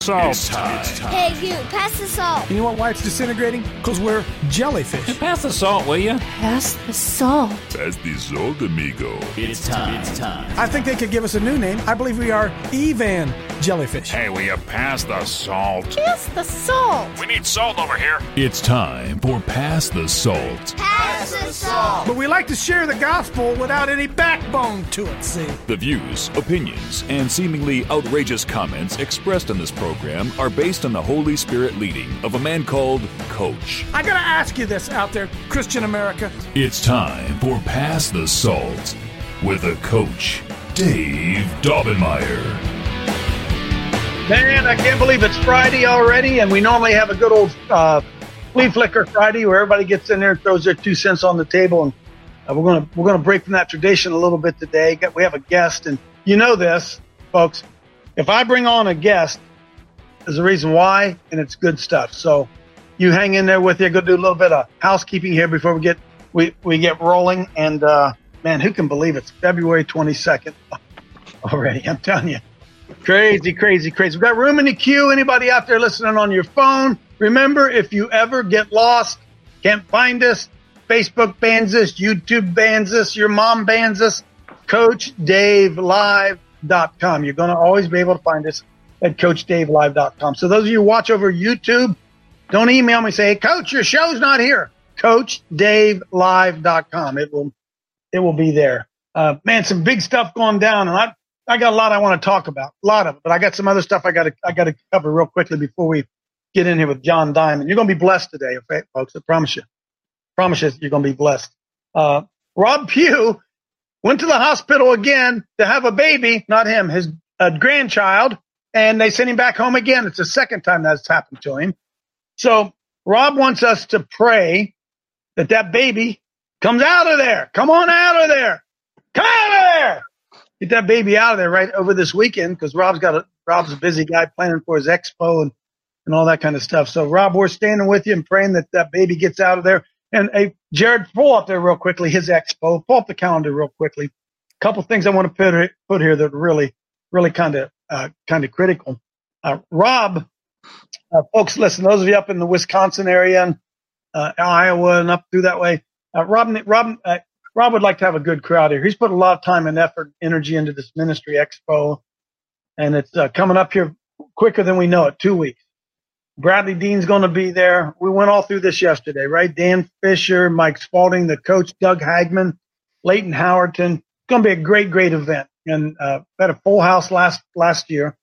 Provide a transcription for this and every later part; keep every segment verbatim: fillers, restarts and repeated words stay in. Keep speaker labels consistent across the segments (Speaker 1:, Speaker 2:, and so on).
Speaker 1: Salt.
Speaker 2: It's time. It's time.
Speaker 3: Hey, you, pass the salt.
Speaker 4: You know what, why it's disintegrating? Because we're jellyfish.
Speaker 1: Pass the salt, will you?
Speaker 3: Pass the salt.
Speaker 2: Pass the salt, amigo.
Speaker 5: It's time. It's time.
Speaker 4: I think they could give us a new name. I believe we are Evan Jellyfish.
Speaker 1: Hey, will you pass the salt?
Speaker 3: Pass the salt.
Speaker 1: We need salt over here.
Speaker 2: It's time for Pass the Salt.
Speaker 3: Pass the salt.
Speaker 4: But we like to share the gospel without any backbone to it, see?
Speaker 2: The views, opinions, and seemingly outrageous comments expressed on this program are based on the Holy Spirit leading of a man called Coach.
Speaker 4: I gotta ask you this out there, Christian America.
Speaker 2: It's time for Pass the Salt with a coach, Dave Daubenmire.
Speaker 6: Man, I can't believe it's Friday already, and we normally have a good old uh, flea flicker Friday where everybody gets in there and throws their two cents on the table, and uh, we're gonna we're gonna break from that tradition a little bit today. We have a guest, and you know this, folks. If I bring on a guest, there's a reason why, and it's good stuff. So you hang in there with you. Go do a little bit of housekeeping here before we get we we get rolling. And uh, man, who can believe it's February twenty-second already? I'm telling you. Crazy, crazy, crazy. We've got room in the queue. Anybody out there listening on your phone? Remember, if you ever get lost, can't find us, Facebook bans us, YouTube bans us, your mom bans us, coach dave live dot com. You're going to always be able to find us at coach dave live dot com. So those of you who watch over YouTube, don't email me and say, hey, Coach, your show's not here. coach dave live dot com. It will, it will be there. Uh, man, some big stuff going down, and I I got a lot I want to talk about, a lot of it, but I got some other stuff I got to I got to cover real quickly before we get in here with John Diamond. You're going to be blessed today, okay, folks. I promise you. Promise you, you're going to be blessed. Uh, Rob Pugh went to the hospital again to have a baby, not him, his uh, grandchild, and they sent him back home again. It's the second time that's happened to him. So Rob wants us to pray that that baby comes out of there. Come on out of there. Come out of there. Get that baby out of there right over this weekend, because Rob's got a Rob's a busy guy planning for his expo and, and all that kind of stuff. So Rob, we're standing with you and praying that that baby gets out of there. And hey, Jared, pull up there real quickly his expo. Pull up the calendar real quickly. A couple things I want to put put here that are really, really kind of uh, kind of critical. Uh, Rob, uh, folks, listen. Those of you up in the Wisconsin area and uh, Iowa and up through that way, uh, Rob, Rob. Uh, Rob would like to have a good crowd here. He's put a lot of time and effort, energy into this ministry expo, and it's uh, coming up here quicker than we know it, two weeks. Bradley Dean's going to be there. We went all through this yesterday, right? Dan Fisher, Mike Spalding, the coach, Doug Hagman, Leighton Howerton. It's going to be a great, great event. And uh, had a full house last last year.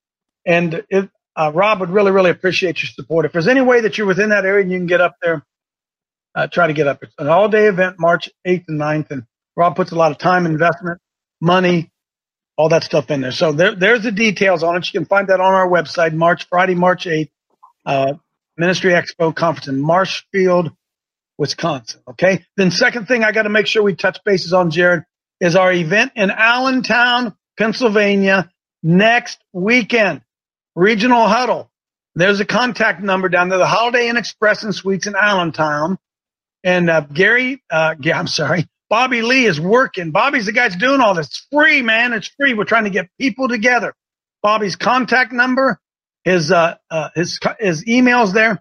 Speaker 6: And it, uh, Rob would really, really appreciate your support. If there's any way that you're within that area and you can get up there, Uh, try to get up. It's an all-day event, March eighth and ninth, and Rob puts a lot of time, investment, money, all that stuff in there. So there, there's the details on it. You can find that on our website, March Friday, March eighth, uh, Ministry Expo Conference in Marshfield, Wisconsin. Okay. Then second thing I got to make sure we touch bases on, Jared, is our event in Allentown, Pennsylvania, next weekend. Regional Huddle. There's a contact number down there, the Holiday Inn Express and Suites in Allentown. And uh, Gary, uh, I'm sorry, Bobby Lee is working. Bobby's the guy that's doing all this. It's free, man. It's free. We're trying to get people together. Bobby's contact number, his uh, uh, his his email's there.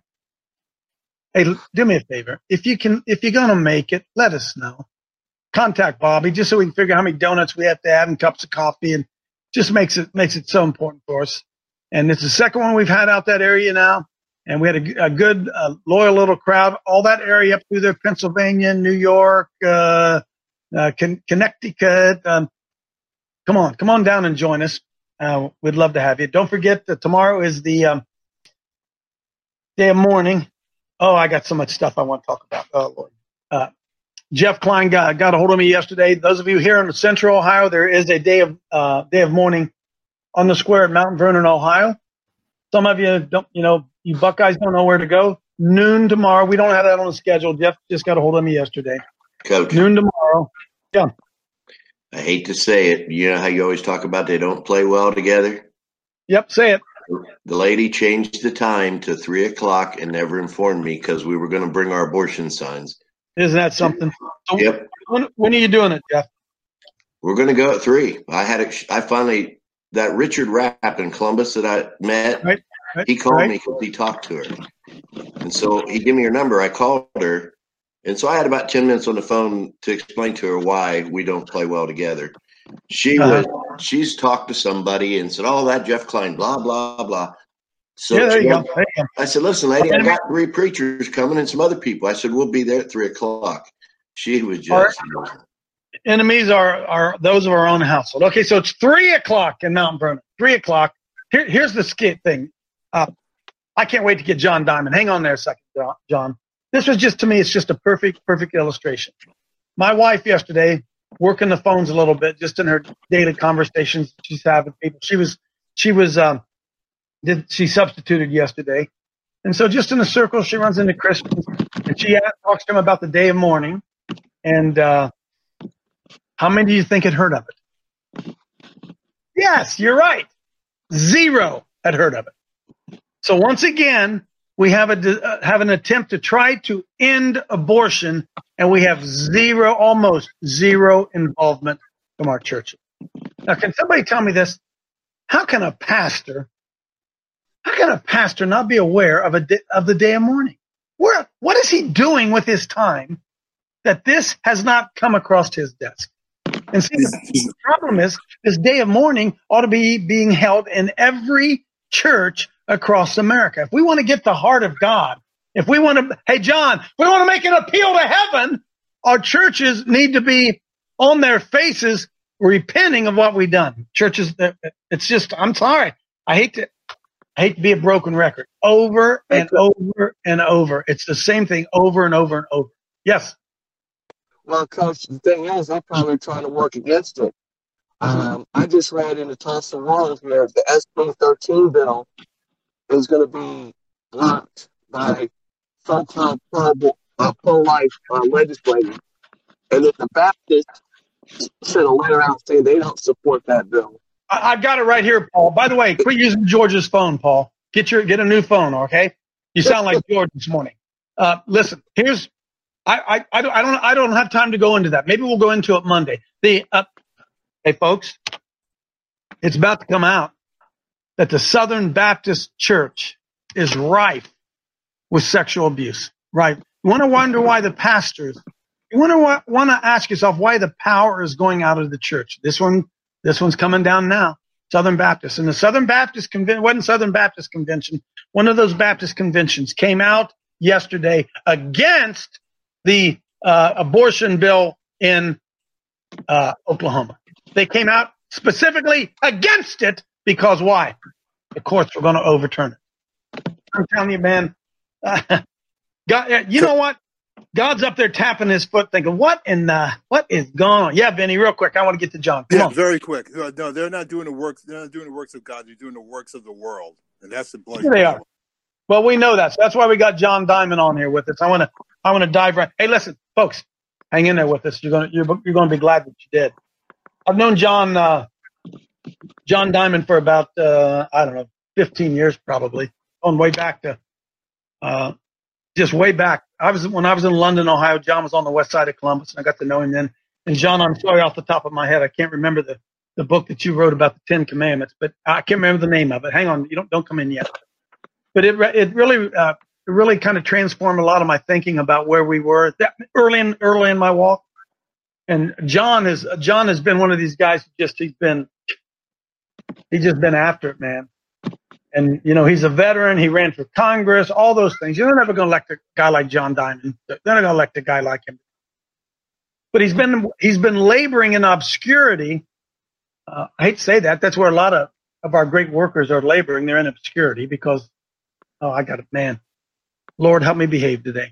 Speaker 6: Hey, do me a favor. If you can, if you're gonna make it, let us know. Contact Bobby just so we can figure out how many donuts we have to have and cups of coffee, and just makes it makes it so important for us. And it's the second one we've had out that area now. And we had a, a good, uh, loyal little crowd, all that area up through there, Pennsylvania, New York, uh, uh, Con- Connecticut. Um, come on, come on down and join us. Uh, we'd love to have you. Don't forget that tomorrow is the um, day of mourning. Oh, I got so much stuff I want to talk about. Oh, Lord. Uh, Jeff Klein got, got a hold of me yesterday. Those of you here in Central Ohio, there is a day of uh, day of mourning on the square at Mount Vernon, Ohio. Some of you don't, you know, you Buckeyes don't know where to go. Noon tomorrow. We don't have that on the schedule. Jeff just got a hold of me yesterday.
Speaker 7: Coach.
Speaker 6: Noon tomorrow. Yeah.
Speaker 7: I hate to say it. You know how you always talk about they don't play well together?
Speaker 6: Yep, say it.
Speaker 7: The lady changed the time to three o'clock and never informed me because we were going to bring our abortion signs.
Speaker 6: Isn't that something? So
Speaker 7: yep.
Speaker 6: When, when are you doing it, Jeff?
Speaker 7: We're going to go at three. I had it. I finally that Richard Rapp in Columbus that I met,
Speaker 6: Right, right,
Speaker 7: he called
Speaker 6: right.
Speaker 7: me because he talked to her. And so he gave me her number. I called her. And so I had about ten minutes on the phone to explain to her why we don't play well together. She
Speaker 6: Uh-huh.
Speaker 7: was, she's talked to somebody and said, oh, that Jeff Klein, blah, blah, blah. So
Speaker 6: Yeah, there
Speaker 7: she
Speaker 6: you go.
Speaker 7: goes,
Speaker 6: There you go.
Speaker 7: I said, listen, lady, I
Speaker 6: Okay.
Speaker 7: got three preachers coming and some other people. I said, we'll be there at three o'clock. She was
Speaker 6: All
Speaker 7: just,
Speaker 6: Enemies are are those of our own household. Okay, so it's three o'clock in Mount Vernon. Three o'clock. Here, here's the skit thing. Uh, I can't wait to get John Diamond. Hang on there a second, John. This was just, to me, it's just a perfect, perfect illustration. My wife yesterday, working the phones a little bit, just in her daily conversations she's having with people. She was, she was, um, did she substituted yesterday, and so just in a circle, she runs into Christians and she asks, talks to them about the day of mourning, and uh, how many do you think had heard of it? Yes, you're right. Zero had heard of it. So once again, we have a uh, have an attempt to try to end abortion, and we have zero, almost zero involvement from our churches. Now, can somebody tell me this? How can a pastor, how can a pastor not be aware of a di- of the day of mourning? Where, what is he doing with his time that this has not come across his desk? And see, the problem is this day of mourning ought to be being held in every church across America. If we want to get the heart of God, if we want to, hey, John, if we want to make an appeal to heaven, our churches need to be on their faces repenting of what we've done. Churches, it's just, I'm sorry. I hate to, I hate to be a broken record. Over and over and over. It's the same thing over and over and over. Yes.
Speaker 5: Well, Coach, the thing is, I'm probably trying to work against it. Um, I just read in the Tulsa World here the S B thirteen bill is going to be blocked by so-called pro, uh, pro-life uh, legislators. And if the Baptists sent a letter out saying they don't support that bill.
Speaker 6: I, I've got it right here, Paul. By the way, quit using George's phone, Paul. Get your get a new phone, okay? You sound like George this morning. Uh, listen, here's I, I I don't I don't I don't have time to go into that. Maybe we'll go into it Monday. The uh, hey folks, it's about to come out that the Southern Baptist Church is rife with sexual abuse. Right? You want to wonder why the pastors. You want to want to ask yourself why the power is going out of the church. This one, this one's coming down now. Southern Baptist, and the Southern Baptist Convention wasn't Southern Baptist Convention. One of those Baptist conventions came out yesterday against the uh, abortion bill in uh, Oklahoma. They came out specifically against it because why? The courts were going to overturn it. I'm telling you, man. Uh, God, you know what? God's up there tapping his foot, thinking, "What in the what is going on?" Yeah, Benny, real quick, I want to get to John. Come
Speaker 8: yeah,
Speaker 6: on.
Speaker 8: very quick. No, no, they're not doing the works. They're not doing the works of God. They're doing the works of the world, and that's the bloody.
Speaker 6: Here they are. Well, we know that. So that's why we got John Diamond on here with us. I want to, I want to dive right. Hey, listen, folks, hang in there with us. You're gonna, you're, you're gonna be glad that you did. I've known John, uh, John Diamond for about, uh, I don't know, fifteen years probably, going way back to, uh, just way back. I was when I was in London, Ohio. John was on the west side of Columbus, and I got to know him then. And John, I'm sorry off the top of my head, I can't remember the, the book that you wrote about the Ten Commandments, but I can't remember the name of it. Hang on, you don't don't come in yet. But it it really uh, it really kind of transformed a lot of my thinking about where we were that early in early in my walk. And John is John has been one of these guys who just he's been he's just been after it, man. And, you know, he's a veteran. He ran for Congress, all those things. You're never going to elect a guy like John Diamond. They're not going to elect a guy like him. But he's been he's been laboring in obscurity. Uh, I hate to say that. That's where a lot of, of our great workers are laboring. They're in obscurity because, oh, I got it, man. Lord, help me behave today.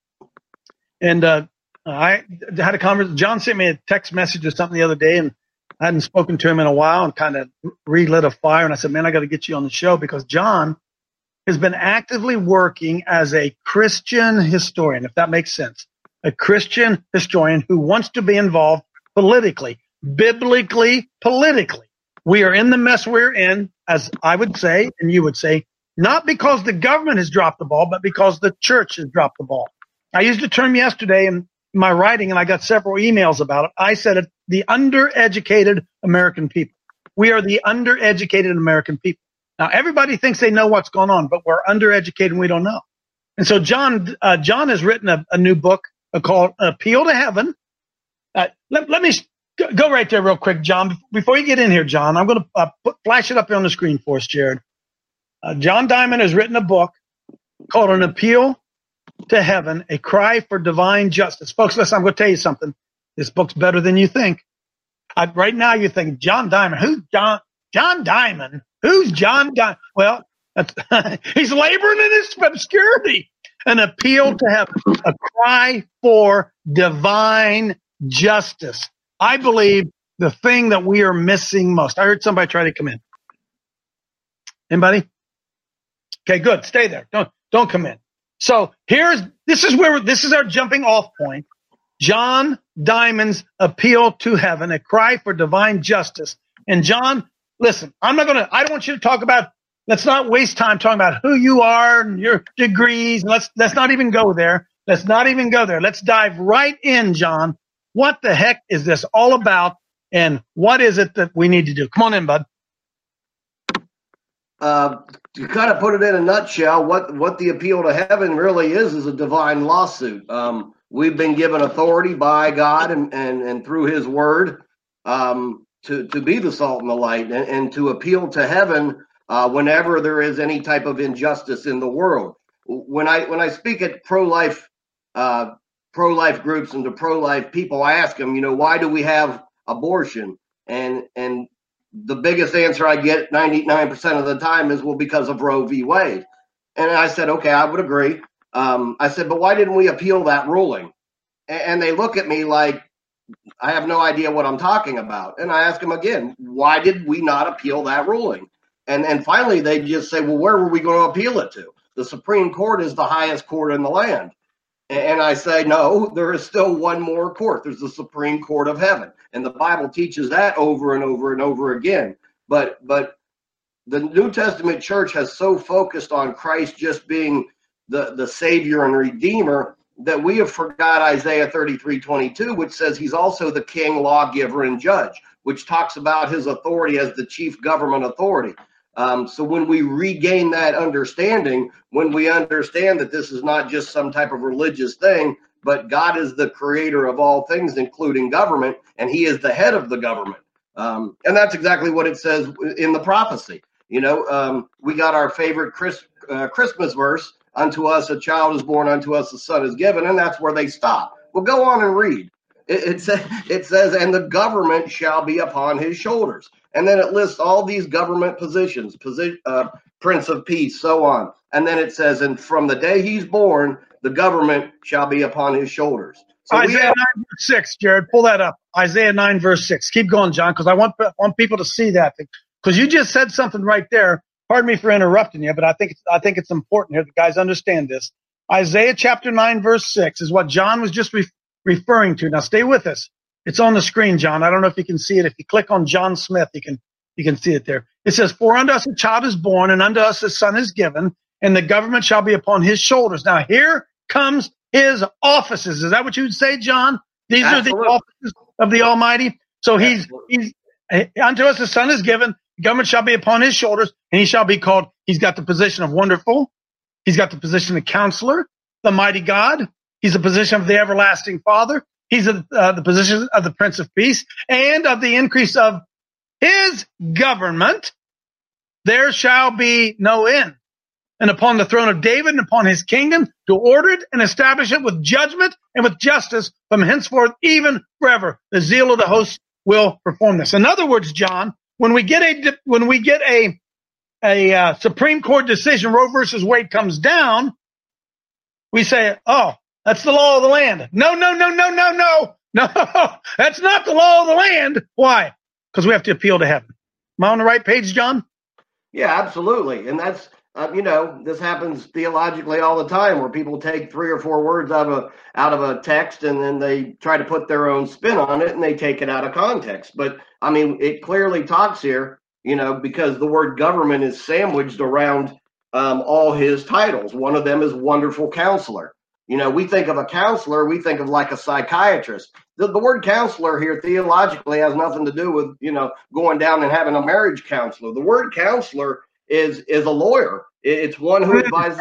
Speaker 6: And uh, I had a conversation. John sent me a text message or something the other day, and I hadn't spoken to him in a while and kind of relit a fire. And I said, man, I got to get you on the show because John has been actively working as a Christian historian, if that makes sense, a Christian historian who wants to be involved politically, biblically, politically. We are in the mess we're in, as I would say, and you would say, not because the government has dropped the ball, but because the church has dropped the ball. I used a term yesterday in my writing, and I got several emails about it. I said it, the undereducated American people. We are the undereducated American people. Now, everybody thinks they know what's going on, but we're undereducated and we don't know. And so John, uh, John has written a, a new book called Appeal to Heaven. Uh, let, let me go right there real quick, John. Before you get in here, John, I'm going to uh, put, flash it up here on the screen for us, Jared. Uh, John Diamond has written a book called An Appeal to Heaven, A Cry for Divine Justice. Folks, listen, I'm going to tell you something. This book's better than you think. Uh, right now you're thinking, John Diamond, who's John? John Diamond? Who's John Diamond? Well, that's, he's laboring in his obscurity. An appeal to heaven, a cry for divine justice. I believe the thing that we are missing most. I heard somebody try to come in. Anybody? Okay, good. Stay there. Don't don't come in. So here's this is where this is our jumping off point. John Diamond's Appeal to Heaven, a cry for divine justice. And John, listen, I'm not gonna. I don't want you to talk about. Let's not waste time talking about who you are and your degrees. Let's let's not even go there. Let's not even go there. Let's dive right in, John. What the heck is this all about, and what is it that we need to do? Come on in, bud.
Speaker 9: Uh, to kind of put it in a nutshell, what what the appeal to heaven really is is a divine lawsuit. Um, we've been given authority by God and and, and through His Word um, to to be the salt and the light, and, and to appeal to heaven. Uh, whenever there is any type of injustice in the world, when I when I speak at pro-life uh, pro-life groups and to pro-life people, I ask them, you know, why do we have abortion? And and the biggest answer I get ninety-nine percent of the time is, well, because of Roe v. Wade. And I said, okay, I would agree. Um, I said, but why didn't we appeal that ruling? And, and they look at me like I have no idea what I'm talking about. And I ask them again, why did we not appeal that ruling? And and finally, they just say, well, where were we going to appeal it to? The Supreme Court is the highest court in the land. And I say, no, there is still one more court. There's the Supreme Court of Heaven. And the Bible teaches that over and over and over again. But but the New Testament church has so focused on Christ just being the, the Savior and Redeemer that we have forgot Isaiah thirty-three twenty-two, which says he's also the king, lawgiver, and judge, which talks about his authority as the chief government authority. Um, so when we regain that understanding, when we understand that this is not just some type of religious thing, but God is the creator of all things, including government, and he is the head of the government. Um, and that's exactly what it says in the prophecy. You know, um, we got our favorite Chris, uh, Christmas verse, unto us a child is born, unto us a son is given, and that's where they stop. Well, go on and read. It, it, say, it says, and the government shall be upon his shoulders. And then it lists all these government positions, position, uh, Prince of Peace, so on. And then it says, and from the day he's born, the government shall be upon his shoulders. So
Speaker 6: Isaiah have, nine verse six, Jared, pull that up. Isaiah nine verse six. Keep going, John, because I want want people to see that. Because you just said something right there. Pardon me for interrupting you, but I think it's, I think it's important here that guys understand this. Isaiah chapter nine verse six is what John was just re- referring to. Now stay with us. It's on the screen, John. I don't know if you can see it. If you click on John Smith, you can you can see it there. It says, for unto us a child is born, and unto us a son is given, and the government shall be upon his shoulders. Now here comes his offices. Is that what you would say, John? These Absolutely. Are the offices of the Almighty. So he's he's unto us a son is given, the government shall be upon his shoulders, and he shall be called, he's got the position of wonderful, he's got the position of counselor, the mighty God, he's the position of the everlasting Father. He's uh, the position of the Prince of Peace, and of the increase of his government, there shall be no end. And upon the throne of David and upon his kingdom, to order it and establish it with judgment and with justice from henceforth, even forever. The zeal of the host will perform this. In other words, John, when we get a when we get a a uh, Supreme Court decision, Roe versus Wade comes down, we say, oh, that's the law of the land. No, no, no, no, no, no, no. That's not the law of the land. Why? Because we have to appeal to heaven. Am I on the right page, John?
Speaker 9: Yeah, absolutely. And that's, uh, you know, this happens theologically all the time where people take three or four words out of a, out of a text and then they try to put their own spin on it and they take it out of context. But, I mean, it clearly talks here, you know, because the word government is sandwiched around um, all his titles. One of them is Wonderful Counselor. You know, we think of a counselor, we think of like a psychiatrist. the, the word counselor here theologically has nothing to do with, you know, going down and having a marriage counselor. The word counselor is is a lawyer. It's one who advises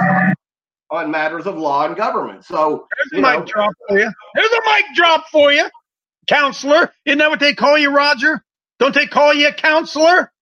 Speaker 9: on matters of law and government. So
Speaker 6: there's a mic drop for you. There's a mic drop for you, counselor. Isn't that what they call you, Roger? Don't they call you a counselor?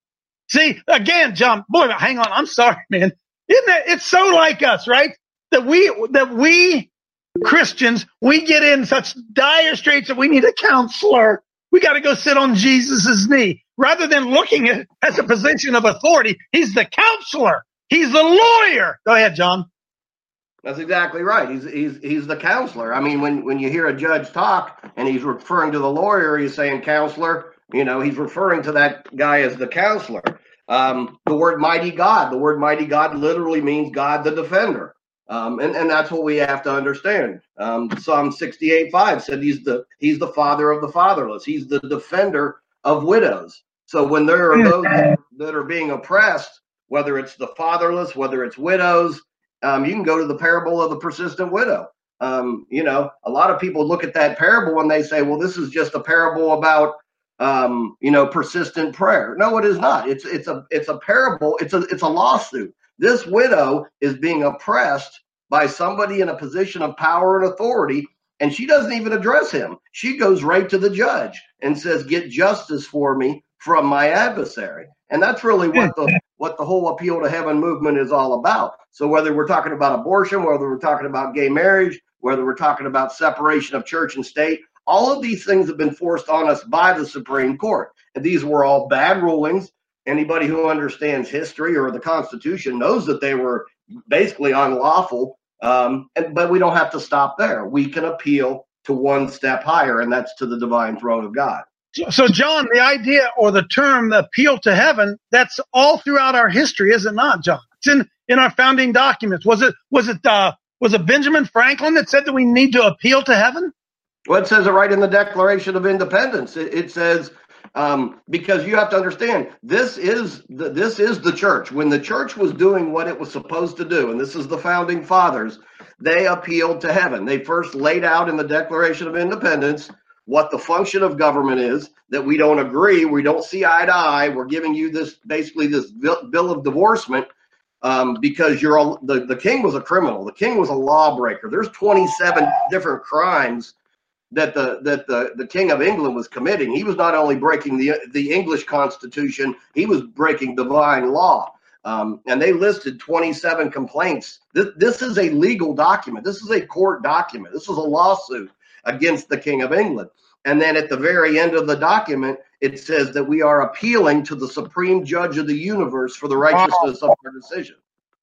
Speaker 6: See, again, John, boy, hang on. I'm sorry, man. Isn't that, it's so like us, right? That we, that we Christians, we get in such dire straits that we need a counselor. We got to go sit on Jesus's knee rather than looking at as a position of authority. He's the counselor. He's the lawyer. Go ahead, John.
Speaker 9: That's exactly right. He's he's he's the counselor. I mean, when when you hear a judge talk and he's referring to the lawyer, he's saying counselor. You know, he's referring to that guy as the counselor. Um, the word mighty God, the word mighty God literally means God the defender. Um, and, and that's what we have to understand. Um, Psalm sixty-eight five said he's the he's the father of the fatherless. He's the defender of widows. So when there are those that are being oppressed, whether it's the fatherless, whether it's widows, um, you can go to the parable of the persistent widow. Um, you know, a lot of people look at that parable and they say, well, this is just a parable about, um, you know, persistent prayer. No, it is not. It's it's a it's a parable. It's a it's a lawsuit. This widow is being oppressed by somebody in a position of power and authority, and she doesn't even address him. She goes right to the judge and says, get justice for me from my adversary. And that's really what the what the whole appeal to heaven movement is all about. So whether we're talking about abortion, whether we're talking about gay marriage, whether we're talking about separation of church and state, all of these things have been forced on us by the Supreme Court. And these were all bad rulings. Anybody who understands history or the Constitution knows that they were basically unlawful. Um, and, but we don't have to stop there. We can appeal to one step higher, and that's to the divine throne of God.
Speaker 6: So, so John, the idea or the term the appeal to heaven, that's all throughout our history, is it not, John? It's in, in our founding documents. Was it was it uh, was it Benjamin Franklin that said that we need to appeal to heaven?
Speaker 9: Well, it says it right in the Declaration of Independence. It, it says, um, because you have to understand, this is the, this is the church. When the church was doing what it was supposed to do, and this is the founding fathers, they appealed to heaven. They first laid out in the Declaration of Independence what the function of government is, that we don't agree, we don't see eye to eye. We're giving you this, basically this bill of divorcement, um, because you're a, the, the king was a criminal. The king was a lawbreaker. There's twenty-seven different crimes that the that the, the King of England was committing. He was not only breaking the the English Constitution, he was breaking divine law. Um, and they listed twenty-seven complaints. This, this is a legal document. This is a court document. This is a lawsuit against the King of England. And then at the very end of the document, it says that we are appealing to the supreme judge of the universe for the righteousness wow. of our decision.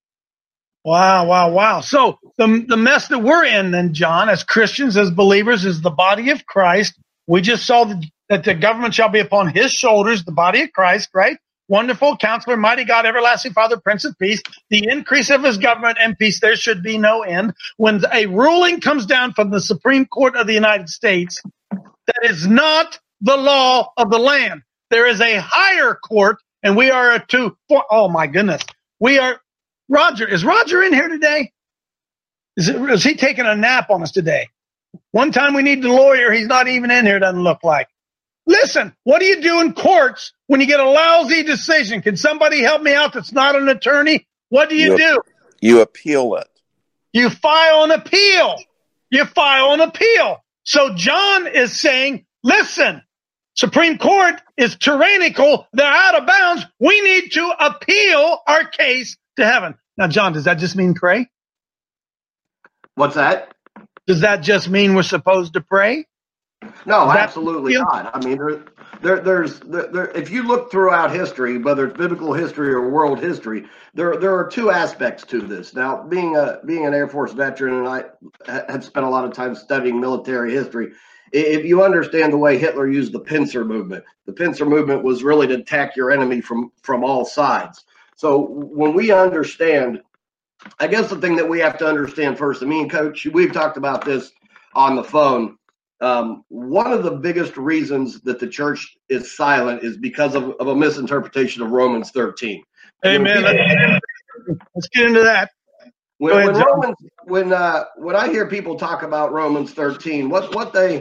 Speaker 6: Wow, wow, wow. So the the mess that we're in then, John, as Christians, as believers, is the body of Christ. We just saw the, that the government shall be upon his shoulders, the body of Christ, right? Wonderful Counselor, mighty God, everlasting Father, Prince of Peace, the increase of his government and peace, there should be no end. When a ruling comes down from the Supreme Court of the United States, that is not the law of the land. There is a higher court, and we are to, oh my goodness, we are, Roger, is Roger in here today? Is, it, is he taking a nap on us today? One time we need the lawyer, he's not even in here, doesn't look like. Listen, what do you do in courts when you get a lousy decision? Can somebody help me out that's not an attorney? What do you, you do?
Speaker 10: You appeal it.
Speaker 6: You file an appeal. You file an appeal. So John is saying, listen, Supreme Court is tyrannical. They're out of bounds. We need to appeal our case to heaven. Now, John, does that just mean pray?
Speaker 9: What's that?
Speaker 6: Does that just mean we're supposed to pray?
Speaker 9: No, absolutely not. I mean, there, there, there's, there, there, if you look throughout history, whether it's biblical history or world history, there, there are two aspects to this. Now, being a being an Air Force veteran, and I have spent a lot of time studying military history. If you understand the way Hitler used the pincer movement, the pincer movement was really to attack your enemy from from all sides. So when we understand, I guess the thing that we have to understand first, and me and Coach, we've talked about this on the phone. Um, one of the biggest reasons that the church is silent is because of, of a misinterpretation of Romans thirteen.
Speaker 6: Amen. Let's, let's get into that.
Speaker 9: When,
Speaker 6: ahead,
Speaker 9: when Romans, when uh, when I hear people talk about Romans thirteen, what what they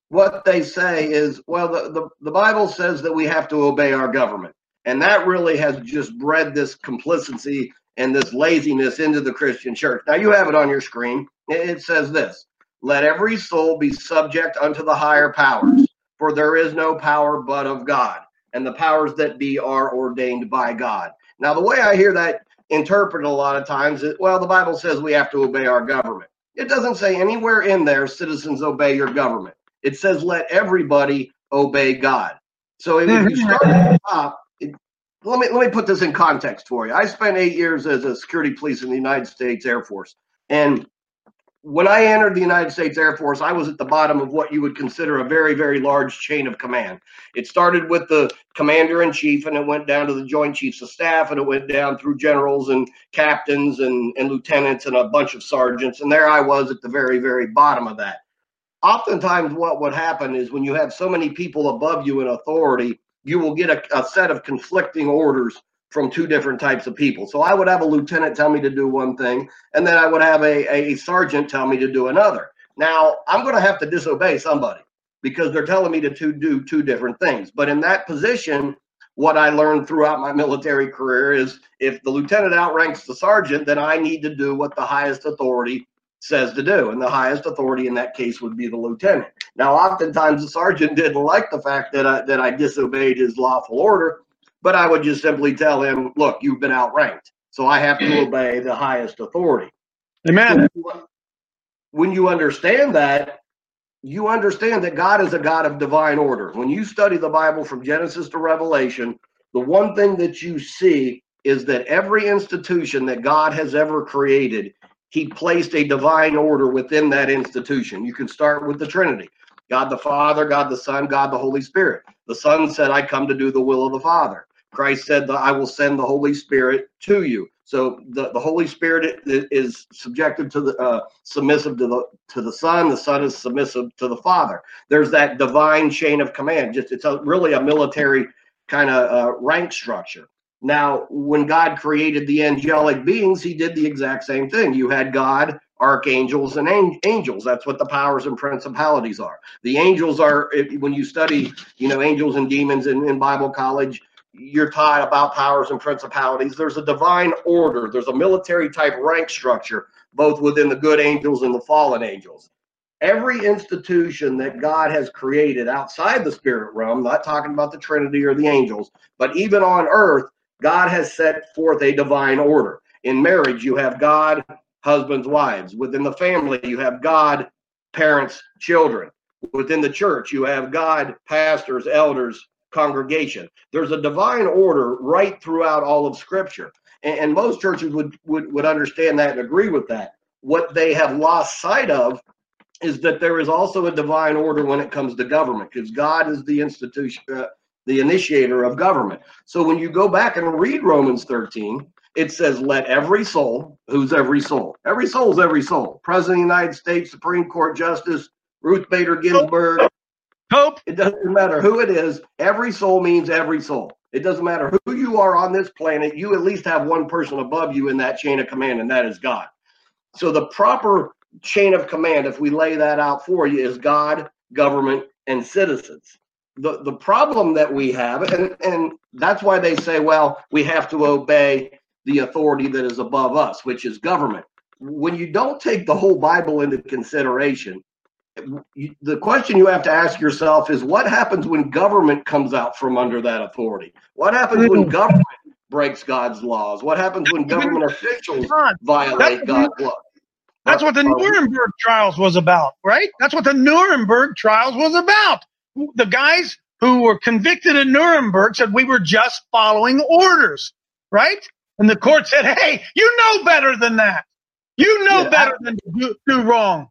Speaker 9: what they say is, well, the, the, the Bible says that we have to obey our government. And that really has just bred this complacency and this laziness into the Christian church. Now, you have it on your screen. It says this: let every soul be subject unto the higher powers, for there is no power but of God, and the powers that be are ordained by God. Now, the way I hear that interpreted a lot of times is, well, the Bible says we have to obey our government. It doesn't say anywhere in there, citizens, obey your government. It says let everybody obey God. So if you start at the top, it, let me let me put this in context for you. I spent eight years as a security police in the United States Air Force, and when I entered the United States Air Force, I was at the bottom of what you would consider a very, very large chain of command. It started with the commander-in-chief, and it went down to the Joint Chiefs of Staff, and it went down through generals and captains and, and lieutenants and a bunch of sergeants, and there I was at the very, very bottom of that. Oftentimes what would happen is when you have so many people above you in authority, you will get a, a set of conflicting orders from two different types of people. So I would have a lieutenant tell me to do one thing, and then I would have a, a sergeant tell me to do another. Now, I'm going to have to disobey somebody because they're telling me to, to do two different things. But in that position, what I learned throughout my military career is if the lieutenant outranks the sergeant, then I need to do what the highest authority says to do. And the highest authority in that case would be the lieutenant. Now, oftentimes the sergeant didn't like the fact that I, that I disobeyed his lawful order, but I would just simply tell him, look, you've been outranked, so I have to obey the highest authority.
Speaker 6: Amen.
Speaker 9: So when you understand that, you understand that God is a God of divine order. When you study the Bible from Genesis to Revelation, the one thing that you see is that every institution that God has ever created, he placed a divine order within that institution. You can start with the Trinity. God the Father, God the Son, God the Holy Spirit. The Son said, I come to do the will of the Father. Christ said that I will send the Holy Spirit to you. So the, the Holy Spirit is subjective to the uh, submissive to the to the Son. The Son is submissive to the Father. There's that divine chain of command. Just it's a, really a military kind of uh, rank structure. Now, when God created the angelic beings, he did the exact same thing. You had God, archangels, and angels. That's what the powers and principalities are. The angels are, when you study, you know, angels and demons in, in Bible college, you're taught about powers and principalities. There's a divine order. There's a military type rank structure, both within the good angels and the fallen angels. Every institution that God has created outside the spirit realm, not talking about the Trinity or the angels, but even on earth, God has set forth a divine order. In marriage, you have God, husbands, wives. Within the family, you have God, parents, children. Within the church, you have God, pastors, elders, congregation. There's a divine order right throughout all of Scripture. And, and most churches would, would, would understand that and agree with that. What they have lost sight of is that there is also a divine order when it comes to government, because God is the institution, uh, the initiator of government. So when you go back and read Romans thirteen, it says, let every soul, who's every soul? Every soul is every soul. President of the United States, Supreme Court Justice, Ruth Bader Ginsburg.
Speaker 6: Hope.
Speaker 9: It doesn't matter who it is. Every soul means every soul. It doesn't matter who you are on this planet. You at least have one person above you in that chain of command, and that is God. So the proper chain of command, if we lay that out for you, is God, government, and citizens. The the problem that we have, and, and that's why they say, well, we have to obey the authority that is above us, which is government. When you don't take the whole Bible into consideration, you, the question you have to ask yourself is, what happens when government comes out from under that authority? What happens when government breaks God's laws? What happens when government officials violate God's laws?
Speaker 6: That's what the Nuremberg trials was about, right? That's what the Nuremberg trials was about. The guys who were convicted in Nuremberg said we were just following orders, right? And the court said, hey, you know better than that. You know yeah, better than to do, do wrong.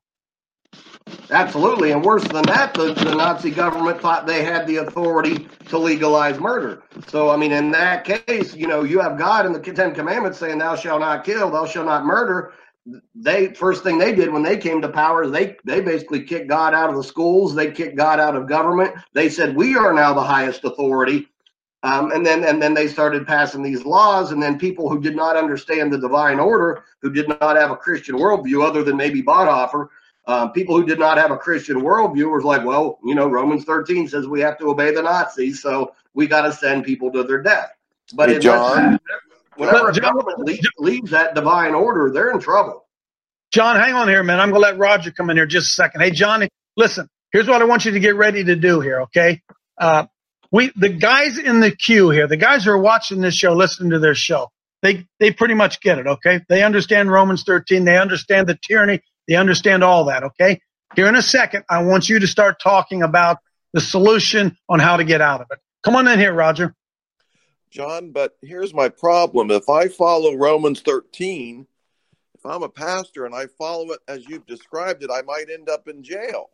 Speaker 9: Absolutely. And worse than that, the, the Nazi government thought they had the authority to legalize murder. So, I mean, in that case, you know, you have God in the Ten Commandments saying, thou shalt not kill, thou shalt not murder. They first thing they did when they came to power is they they basically kicked God out of the schools. They kicked God out of government. They said, we are now the highest authority. Um, and then and then they started passing these laws. And then people who did not understand the divine order, who did not have a Christian worldview other than maybe Bonhoeffer, Um, people who did not have a Christian worldview was like, well, you know, Romans thirteen says we have to obey the Nazis, so we got to send people to their death. But
Speaker 10: Hey,
Speaker 9: in
Speaker 10: John.
Speaker 9: whenever a government leaves, leaves that divine order, they're in trouble.
Speaker 6: John, hang on here, man. I'm going to let Roger come in here just a second. Hey, John, listen, here's what I want you to get ready to do here, okay? Uh, we, the guys in the queue here, the guys who are watching this show, listening to their show, they, they pretty much get it, okay? They understand Romans thirteen. They understand the tyranny. They understand all that, okay? Here in a second, I want you to start talking about the solution on how to get out of it. Come on in here, Roger.
Speaker 10: John, but here's my problem. If I follow Romans thirteen, if I'm a pastor and I follow it as you've described it, I might end up in jail.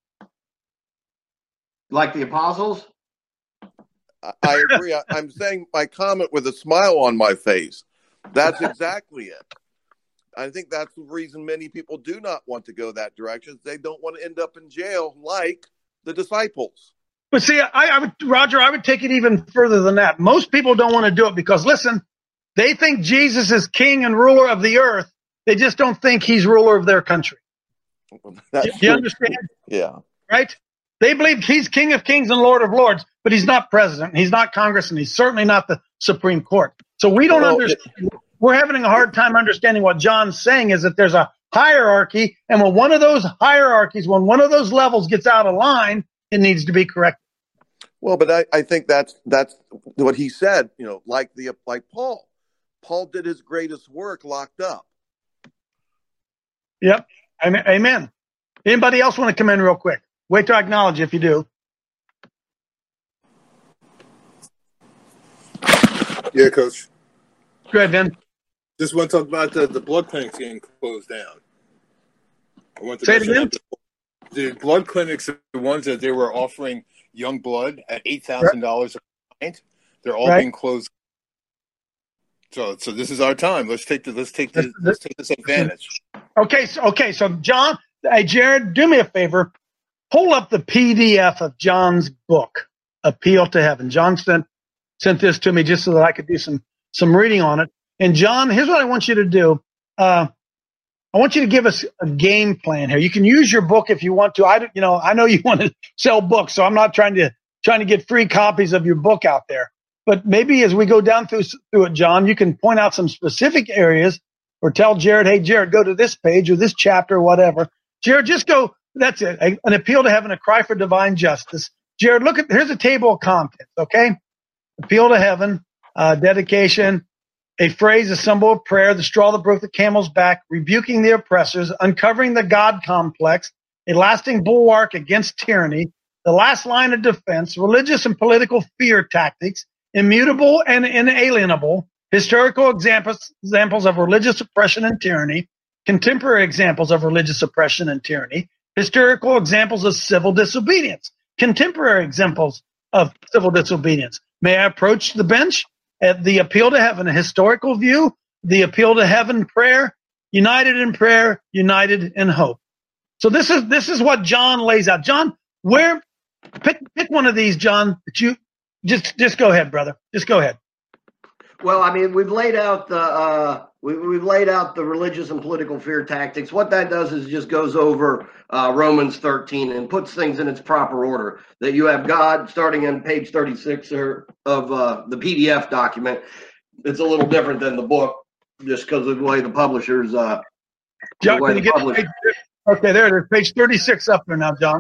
Speaker 9: Like the apostles?
Speaker 10: I, I agree. I, I'm saying my comment with a smile on my face. That's exactly it. I think that's the reason many people do not want to go that direction. They don't want to end up in jail like the disciples.
Speaker 6: But see, I, I would, Roger, I would take it even further than that. Most people don't want to do it because, listen, they think Jesus is king and ruler of the earth. They just don't think he's ruler of their country.
Speaker 10: That's
Speaker 6: Do you understand?
Speaker 10: Yeah.
Speaker 6: Right? They believe he's king of kings and lord of lords, but he's not president. He's not Congress, and he's certainly not the Supreme Court. So we don't
Speaker 10: Well,
Speaker 6: understand. It, we're having a hard time understanding what John's saying is that there's a hierarchy, and when one of those hierarchies, when one of those levels gets out of line, it needs to be corrected.
Speaker 10: Well, but I, I think that's that's what he said. You know, like the like Paul. Paul did his greatest work locked up.
Speaker 6: Yep. Amen. Anybody else want to come in real quick? Wait till I acknowledge if you do.
Speaker 8: Yeah, Coach.
Speaker 6: Go ahead, Ben.
Speaker 8: Just want to talk about the, the blood clinics getting closed down. I want to
Speaker 6: Say it again?
Speaker 8: The blood clinics, the ones that they were offering young blood at eight thousand dollars a pint, they're all
Speaker 6: Right.
Speaker 8: being closed. So, so this is our time. Let's take the let's take the let's take this advantage.
Speaker 6: Okay, so okay, so John, hey Jared, do me a favor. Pull up the P D F of John's book, Appeal to Heaven. John sent sent this to me just so that I could do some some reading on it. And John, here's what I want you to do. Uh, I want you to give us a game plan here. You can use your book if you want to. I, you know, I know you want to sell books, so I'm not trying to trying to get free copies of your book out there. But maybe as we go down through through it, John, you can point out some specific areas, or tell Jared, hey, Jared, go to this page or this chapter or whatever. Jared, just go. That's it. A, an appeal to heaven, a cry for divine justice. Jared, look at here's a table of contents. Okay, appeal to heaven, uh, dedication. A phrase, a symbol of prayer, the straw that broke the camel's back, rebuking the oppressors, uncovering the God complex, a lasting bulwark against tyranny, the last line of defense, religious and political fear tactics, immutable and inalienable, historical examples, examples of religious oppression and tyranny, contemporary examples of religious oppression and tyranny, historical examples of civil disobedience, contemporary examples of civil disobedience. May I approach the bench? At the appeal to heaven, a historical view, the appeal to heaven prayer, united in prayer, united in hope. So this is this is what John lays out. John, where pick pick one of these, John. That you just just go ahead, brother. Just go ahead.
Speaker 9: Well, I mean, we've laid out the uh, we, we've laid out the religious and political fear tactics. What that does is just goes over uh, Romans thirteen and puts things in its proper order. That you have God starting on page thirty-six or, of uh, the P D F document. It's a little different than the book, just because of the way the publishers. Uh,
Speaker 6: John,
Speaker 9: the way
Speaker 6: can you
Speaker 9: the
Speaker 6: get
Speaker 9: publish-
Speaker 6: page, okay, there it is, page thirty-six up there now, John.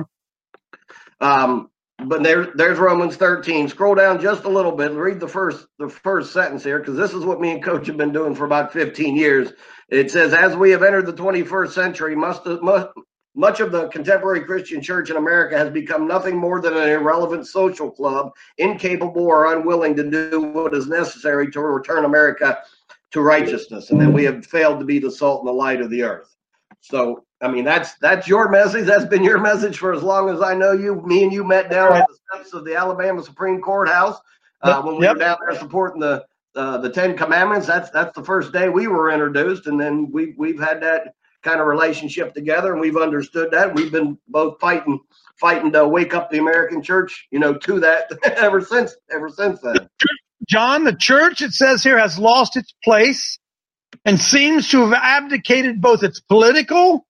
Speaker 9: Um, but there, there's Romans thirteen. Scroll down just a little bit and read the first the first sentence here, because this is what me and Coach have been doing for about fifteen years. It says, as we have entered the twenty-first century, must, must, much of the contemporary Christian church in America has become nothing more than an irrelevant social club, incapable or unwilling to do what is necessary to return America to righteousness. And then we have failed to be the salt and the light of the earth. So, I mean, that's that's your message. That's been your message for as long as I know you. Me and you met down at the steps of the Alabama Supreme Court House uh, when we
Speaker 6: Yep.
Speaker 9: were down there supporting the uh, the Ten Commandments. That's that's the first day we were introduced, and then we we've had that kind of relationship together, and we've understood that. We've been both fighting fighting to wake up the American church, you know, to that ever since ever since then.
Speaker 6: John, the church, it says here, has lost its place and seems to have abdicated both its political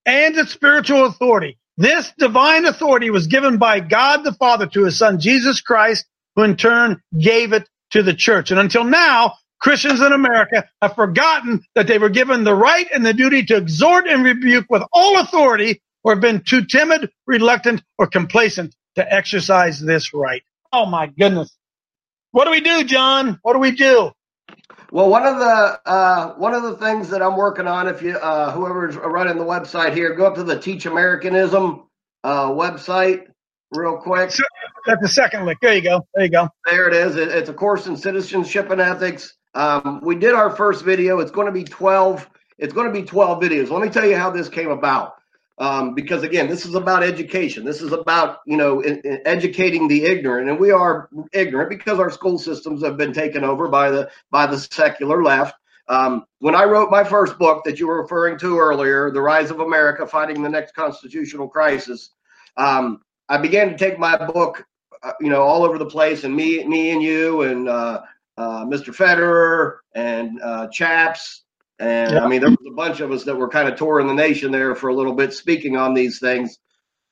Speaker 6: and its spiritual authority. This divine authority was given by God the Father to his son, Jesus Christ, who in turn gave it to the church. And until now, Christians in America have forgotten that they were given the right and the duty to exhort and rebuke with all authority, or have been too timid, reluctant, or complacent to exercise this right. Oh my goodness. What do we do, John? What do we do?
Speaker 9: Well, one of the uh, one of the things that I'm working on, if you uh, whoever's running the website here, go up to the Teach Americanism uh, website real quick.
Speaker 6: That's the second link. There you go. There you go.
Speaker 9: There it is. It, it's a course in citizenship and ethics. Um, we did our first video. It's going to be twelve. It's going to be twelve videos. Let me tell you how this came about. Um, because again, this is about education. This is about, you know, in, in educating the ignorant, and we are ignorant because our school systems have been taken over by the by the secular left. Um, when I wrote my first book that you were referring to earlier, The Rise of America: Fighting the Next Constitutional Crisis, um, I began to take my book, uh, you know, all over the place, and me, me and you, and uh, uh, Mister Federer, and uh, Chaps. And
Speaker 6: yeah.
Speaker 9: I mean, there was a bunch of us that were kind of touring the nation there for a little bit, speaking on these things.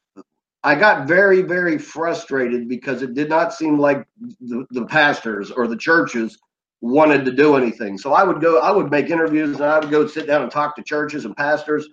Speaker 9: I got very, very frustrated because it did not seem like the, the pastors or the churches wanted to do anything. So I would go, I would make interviews, and I would go sit down and talk to churches and pastors,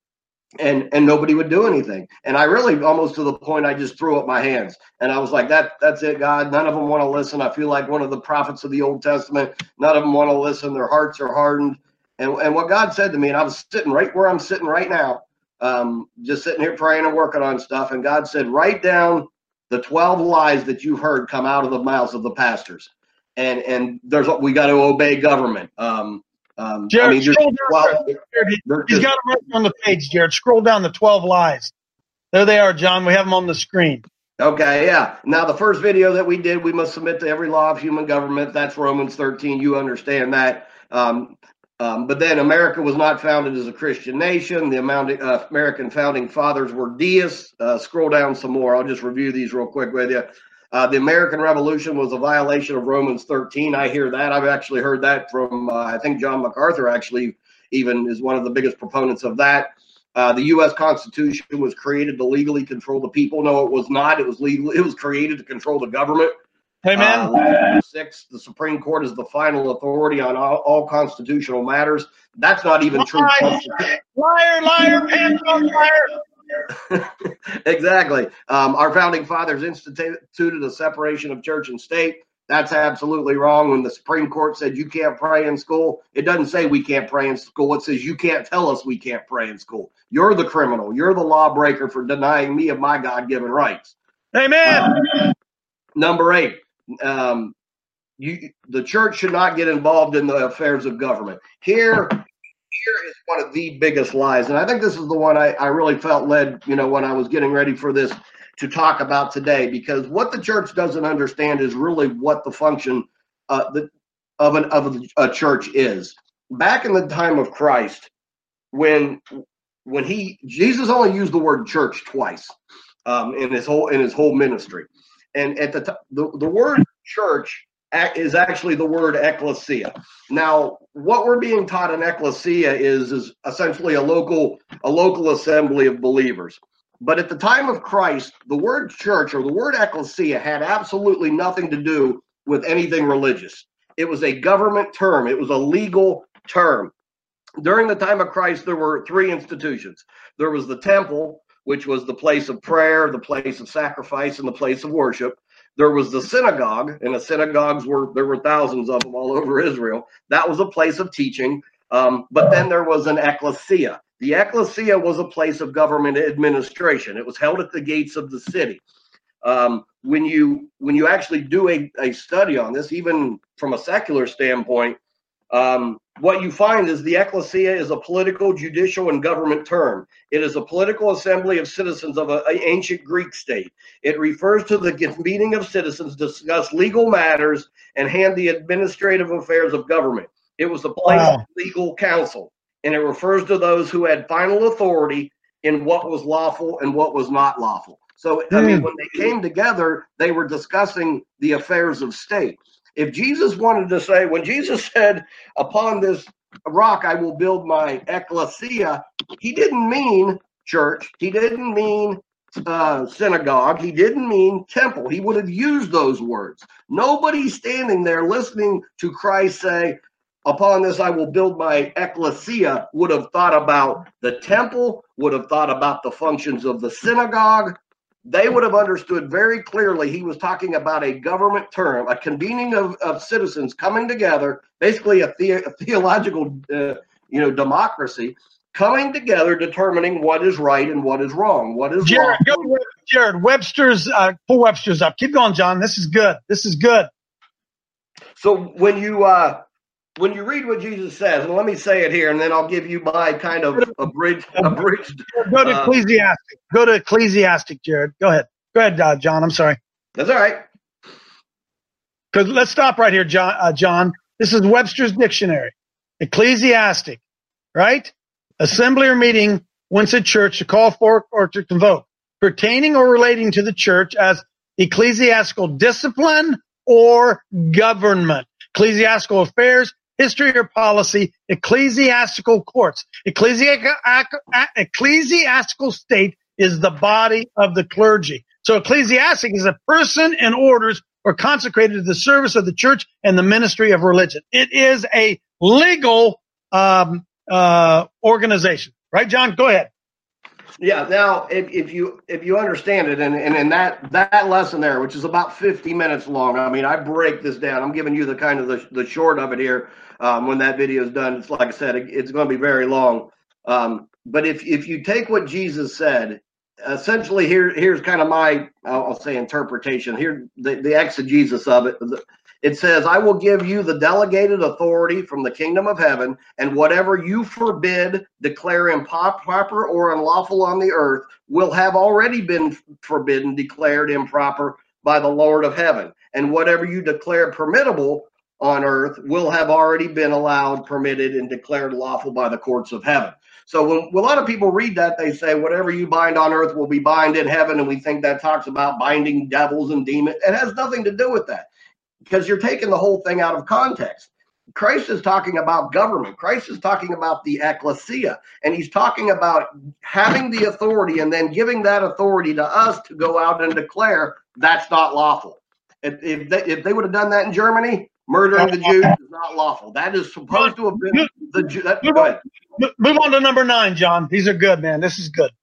Speaker 9: and and nobody would do anything. And I really, almost to the point, I just threw up my hands, and I was like, that that's it, God. None of them want to listen. I feel like one of the prophets of the Old Testament. None of them want to listen. Their hearts are hardened. And, and what God said to me, and I was sitting right where I'm sitting right now, um, just sitting here praying and working on stuff. And God said, write down the twelve lies that you've heard come out of the mouths of the pastors. And and there's we got to obey government. Um, um,
Speaker 6: Jared,
Speaker 9: I mean,
Speaker 6: scroll down,
Speaker 9: well,
Speaker 6: Jared, he, he's got them right on the page, Jared. Scroll down the twelve lies. There they are, John. We have them on the screen.
Speaker 9: Okay, yeah. Now, the first video that we did, we must submit to every law of human government. That's Romans thirteen. You understand that. Um, Um, but then America was not founded as a Christian nation. The amount, uh, American founding fathers were deists. Uh, scroll down some more. I'll just review these real quick with you. Uh, the American Revolution was a violation of Romans thirteen. I hear that. I've actually heard that from, uh, I think John MacArthur actually even is one of the biggest proponents of that. Uh, the U S Constitution was created to legally control the people. No, it was not. It was legal. It was created to control the government.
Speaker 6: Amen.
Speaker 9: Uh, six, the Supreme Court is the final authority on all, all constitutional matters. That's not even true.
Speaker 6: Liar, liar, liar, pants on fire.
Speaker 9: Exactly. Um, our founding fathers instituted a separation of church and state. That's absolutely wrong. When the Supreme Court said you can't pray in school, it doesn't say we can't pray in school. It says you can't tell us we can't pray in school. You're the criminal. You're the lawbreaker for denying me of my God-given rights.
Speaker 6: Amen.
Speaker 9: Uh, number eight. Um, you, the church should not get involved in the affairs of government. Here, here is one of the biggest lies, and I think this is the one I, I really felt led, you know, when I was getting ready for this to talk about today, because what the church doesn't understand is really what the function uh, the, of an of a church is. Back in the time of Christ, when when he Jesus only used the word church twice um, in his whole in his whole ministry. And at the t- the, the word church is actually the word ecclesia. Now, what we're being taught in ecclesia is, is essentially a local a local assembly of believers. But at the time of Christ, the word church or the word ecclesia had absolutely nothing to do with anything religious. It was a government term. It was a legal term. During the time of Christ, there were three institutions. There was the temple, which was the place of prayer, the place of sacrifice, and the place of worship. There was the synagogue, and the synagogues were, there were thousands of them all over Israel. That was a place of teaching. Um, but then there was an ecclesia. The ecclesia was a place of government administration. It was held at the gates of the city. Um, when you when you actually do a, a study on this, even from a secular standpoint, um, what you find is the ecclesia is a political, judicial, and government term. It is a political assembly of citizens of an ancient Greek state. It refers to the convening of citizens to discuss legal matters and hand the administrative affairs of government. It was a place
Speaker 6: Wow.
Speaker 9: of legal counsel, and it refers to those who had final authority in what was lawful and what was not lawful. So, I mean, when they came together, they were discussing the affairs of state. If Jesus wanted to say, when Jesus said, upon this rock I will build my ecclesia, he didn't mean church. He didn't mean uh, synagogue. He didn't mean temple. He would have used those words. Nobody standing there listening to Christ say, upon this I will build my ecclesia, would have thought about the temple, would have thought about the functions of the synagogue. They would have understood very clearly he was talking about a government term, a convening of, of citizens coming together, basically a, the, a theological uh, you know, democracy, coming together, determining what is right and what is wrong, what is
Speaker 6: Jared,
Speaker 9: wrong.
Speaker 6: go, Jared, Webster's, uh, pull Webster's up. Keep going, John. This is good. This is good.
Speaker 9: So when you uh, when you read what Jesus says, and let me say it here, and then I'll give you my kind of abridged. abridged
Speaker 6: Go to
Speaker 9: uh,
Speaker 6: Ecclesiastic. Go to Ecclesiastic, Jared. Go ahead. Go ahead, uh, John. I'm sorry.
Speaker 9: That's all right.
Speaker 6: Because let's stop right here, John. Uh, John. This is Webster's dictionary. Ecclesiastic, right? Assembly or meeting whence a church to call for or to convoke, pertaining or relating to the church as ecclesiastical discipline or government, ecclesiastical affairs, history or policy, ecclesiastical courts. Ecclesiastical, ecclesiastical state is the body of the clergy. So ecclesiastic is a person in orders or consecrated to the service of the church and the ministry of religion. It is a legal um, uh, organization. Right, John? Go ahead.
Speaker 9: Yeah. Now, if, if you if you understand it, and, and in that that lesson there, which is about fifty minutes long, I mean, I break this down. I'm giving you the kind of the, the short of it here. Um, when that video is done, it's like I said, it, it's going to be very long. Um, but if if you take what Jesus said, essentially, here here's kind of my I'll, I'll say interpretation. Here the, the exegesis of it. The, It says, I will give you the delegated authority from the kingdom of heaven, and whatever you forbid, declare improper or unlawful on the earth, will have already been forbidden, declared improper by the Lord of heaven. And whatever you declare permissible on earth will have already been allowed, permitted, and declared lawful by the courts of heaven. So when, when a lot of people read that, they say, whatever you bind on earth will be bound in heaven, and we think that talks about binding devils and demons. It has nothing to do with that, because you're taking the whole thing out of context. Christ is talking about government. Christ is talking about the ecclesia, and he's talking about having the authority and then giving that authority to us to go out and declare that's not lawful. If, if, they, if they would have done that in Germany, murdering the Jews is not lawful. That is supposed to have been the Jew. That, go ahead.
Speaker 6: Move on to number nine, John. These are good, man. This is good.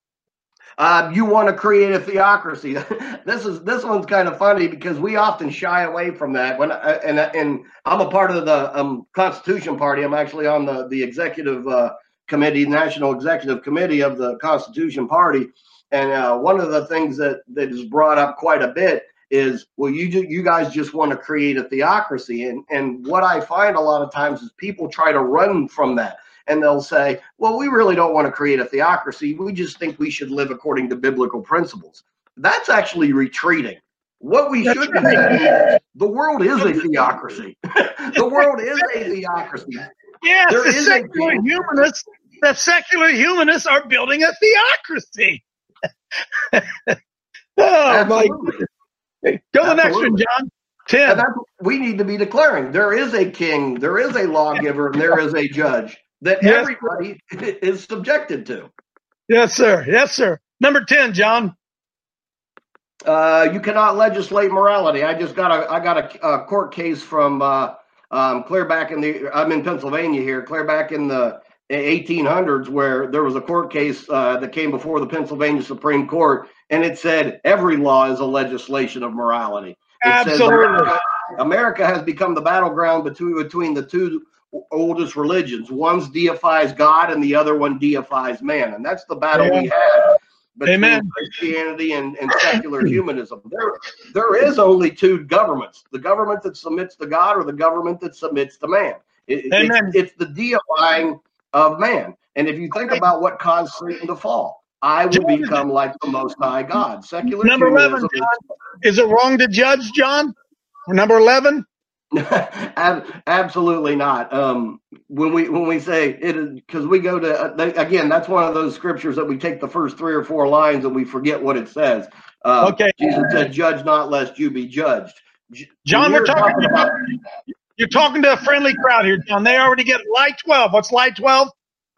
Speaker 9: Uh, you want to create a theocracy. this is this one's kind of funny because we often shy away from that. When uh, and and I'm a part of the um, Constitution Party. I'm actually on the the executive uh, committee, national executive committee of the Constitution Party. And uh, one of the things that that is brought up quite a bit is, well, you ju- you guys just want to create a theocracy. And and what I find a lot of times is people try to run from that. And they'll say, well, we really don't want to create a theocracy. We just think we should live according to biblical principles. That's actually retreating. What we That's should be saying is the world is a theocracy. The world is a theocracy.
Speaker 6: Yes,
Speaker 9: there
Speaker 6: the
Speaker 9: is
Speaker 6: secular
Speaker 9: a
Speaker 6: humanists, the secular humanists are building a theocracy. Oh, my goodness. Go to the next one, John. Tim.
Speaker 9: And that's what we need to be declaring. There is a king, there is a lawgiver, and there is a judge that yes, everybody is subjected to.
Speaker 6: Yes, sir. Yes, sir. Number ten, John.
Speaker 9: Uh, you cannot legislate morality. I just got a I got a, a court case from uh, um, clear back in the I'm in Pennsylvania here, clear back in the eighteen hundreds, where there was a court case uh, that came before the Pennsylvania Supreme Court, and it said every law is a legislation of morality. It
Speaker 6: Absolutely.
Speaker 9: Says America, America has become the battleground between between the two oldest religions. One deifies God and the other one deifies man. And that's the battle yeah. we have between Amen. Christianity and, and secular humanism. There, there is only two governments, the government that submits to God or the government that submits to man. It,
Speaker 6: Amen.
Speaker 9: It's, it's the deifying of man. And if you think about what caused Satan to fall, I will become like the Most High God. Secular
Speaker 6: Number eleven, John. Is it wrong to judge, John? Number eleven?
Speaker 9: Absolutely not. Um, when we when we say it is, because we go to uh, they, again, that's one of those scriptures that we take the first three or four lines and we forget what it says. Uh,
Speaker 6: okay,
Speaker 9: Jesus said, "Judge not, lest you be judged."
Speaker 6: John, we're talking, talking about. You're talking to a friendly crowd here, John. They already get light twelve. What's light twelve?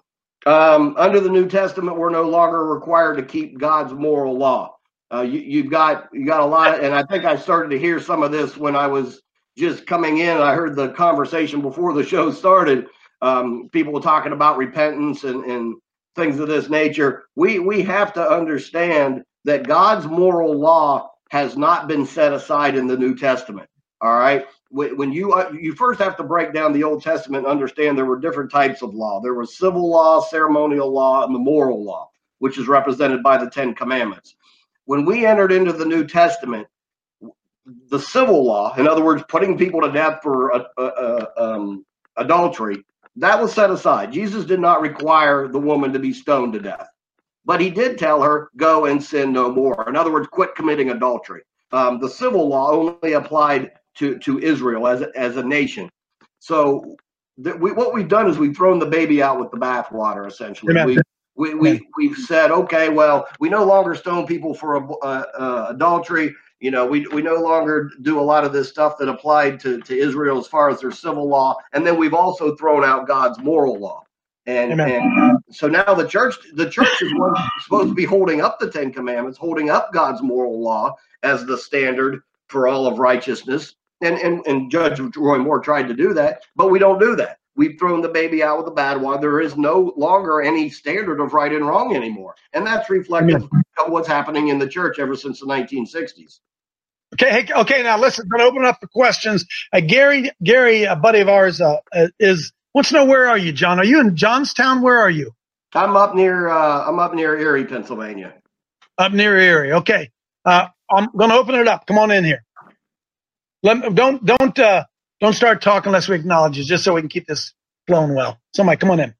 Speaker 9: Um, under the New Testament, we're no longer required to keep God's moral law. Uh, you, you've got you got a lot of, and I think I started to hear some of this when I was just coming in. I heard the conversation before the show started. Um, people were talking about repentance and, and things of this nature. We we have to understand that God's moral law has not been set aside in the New Testament. All right. When you uh, you first have to break down the Old Testament and understand there were different types of law. There was civil law, ceremonial law, and the moral law, which is represented by the Ten Commandments. When we entered into the New Testament, the civil law, in other words, putting people to death for uh, uh, um, adultery, that was set aside. Jesus did not require the woman to be stoned to death, but he did tell her, go and sin no more. In other words, quit committing adultery. Um, the civil law only applied to, to Israel as a, as a nation. So th- we, what we've done is we've thrown the baby out with the bathwater, essentially. We, we, we, we've said, okay, well, we no longer stone people for uh, uh, adultery. You know, we we no longer do a lot of this stuff that applied to, to Israel as far as their civil law. And then we've also thrown out God's moral law. And, and so now the church, the church is one supposed to be holding up the Ten Commandments, holding up God's moral law as the standard for all of righteousness. And, and, and Judge Roy Moore tried to do that, but we don't do that. We've thrown the baby out with the bathwater. There is no longer any standard of right and wrong anymore. And that's reflective Amen. Of what's happening in the church ever since the nineteen sixties.
Speaker 6: Okay, hey, okay. Now listen, I'm going to open up for questions. Uh, Gary, Gary, a buddy of ours, uh, is wants to know, where are you, John? Are you in Johnstown? Where are you?
Speaker 9: I'm up near. Uh, I'm up near Erie, Pennsylvania.
Speaker 6: Up near Erie. Okay. Uh, I'm going to open it up. Come on in here. Let, don't don't uh, don't start talking unless we acknowledge you, just so we can keep this flowing well. Somebody, come on in.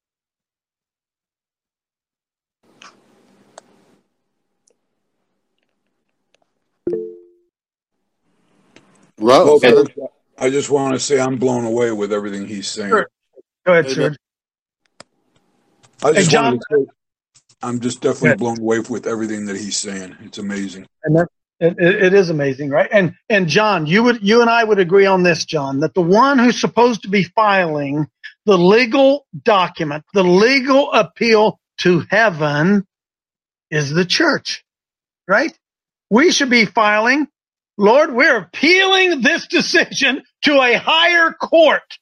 Speaker 11: Well, first, I just want to say I'm blown away with everything he's saying.
Speaker 6: Sure. Go ahead, sir.
Speaker 11: I just
Speaker 6: hey, John,
Speaker 11: wanted to say, I'm just definitely blown away with everything that he's saying. It's amazing.
Speaker 6: And that, it, it is amazing, right? And and John, you would you and I would agree on this, John, that the one who's supposed to be filing the legal document, the legal appeal to heaven, is the church, right? We should be filing, Lord, we're appealing this decision to a higher court.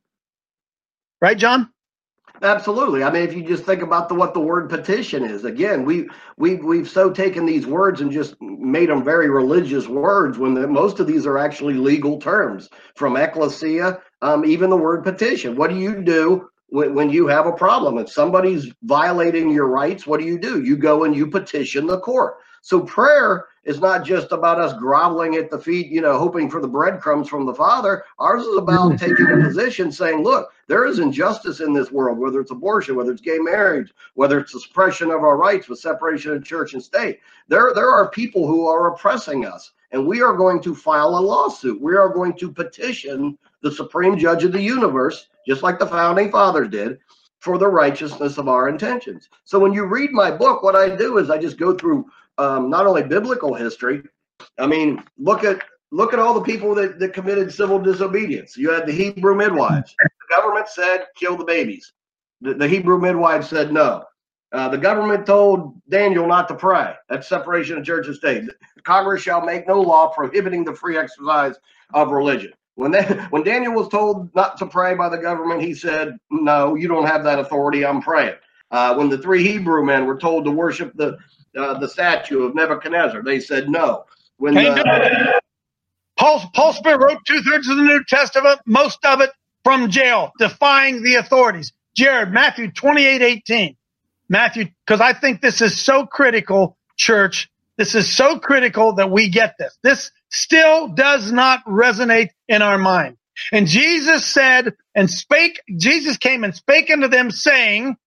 Speaker 6: Right, John?
Speaker 9: Absolutely. I mean, if you just think about the what the word petition is, again, we we we've so taken these words and just made them very religious words when the, most of these are actually legal terms from ecclesia, um, even the word petition. What do you do when, when you have a problem? If somebody's violating your rights, what do you do? You go and you petition the court. So prayer is not just about us groveling at the feet, you know, hoping for the breadcrumbs from the Father. Ours is about taking a position saying, look, there is injustice in this world, whether it's abortion, whether it's gay marriage, whether it's the suppression of our rights with separation of church and state. There, there are people who are oppressing us, and we are going to file a lawsuit. We are going to petition the supreme judge of the universe, just like the founding fathers did, for the righteousness of our intentions. So when you read my book, what I do is I just go through Um, not only biblical history. I mean, look at look at all the people that, that committed civil disobedience. You had the Hebrew midwives. The government said, kill the babies. The, the Hebrew midwives said no. Uh, the government told Daniel not to pray. That's separation of church and state. Congress shall make no law prohibiting the free exercise of religion. When they, when Daniel was told not to pray by the government, he said, no, you don't have that authority. I'm praying. Uh, when the three Hebrew men were told to worship the Uh, the statue of Nebuchadnezzar, they said no. When the,
Speaker 6: Paul, Paul Spirit wrote two-thirds of the New Testament, most of it from jail, defying the authorities. Jared, Matthew twenty-eight eighteen. Matthew, because I think this is so critical, church. This is so critical that we get this. This still does not resonate in our mind. And Jesus said and spake, Jesus came and spake unto them, saying,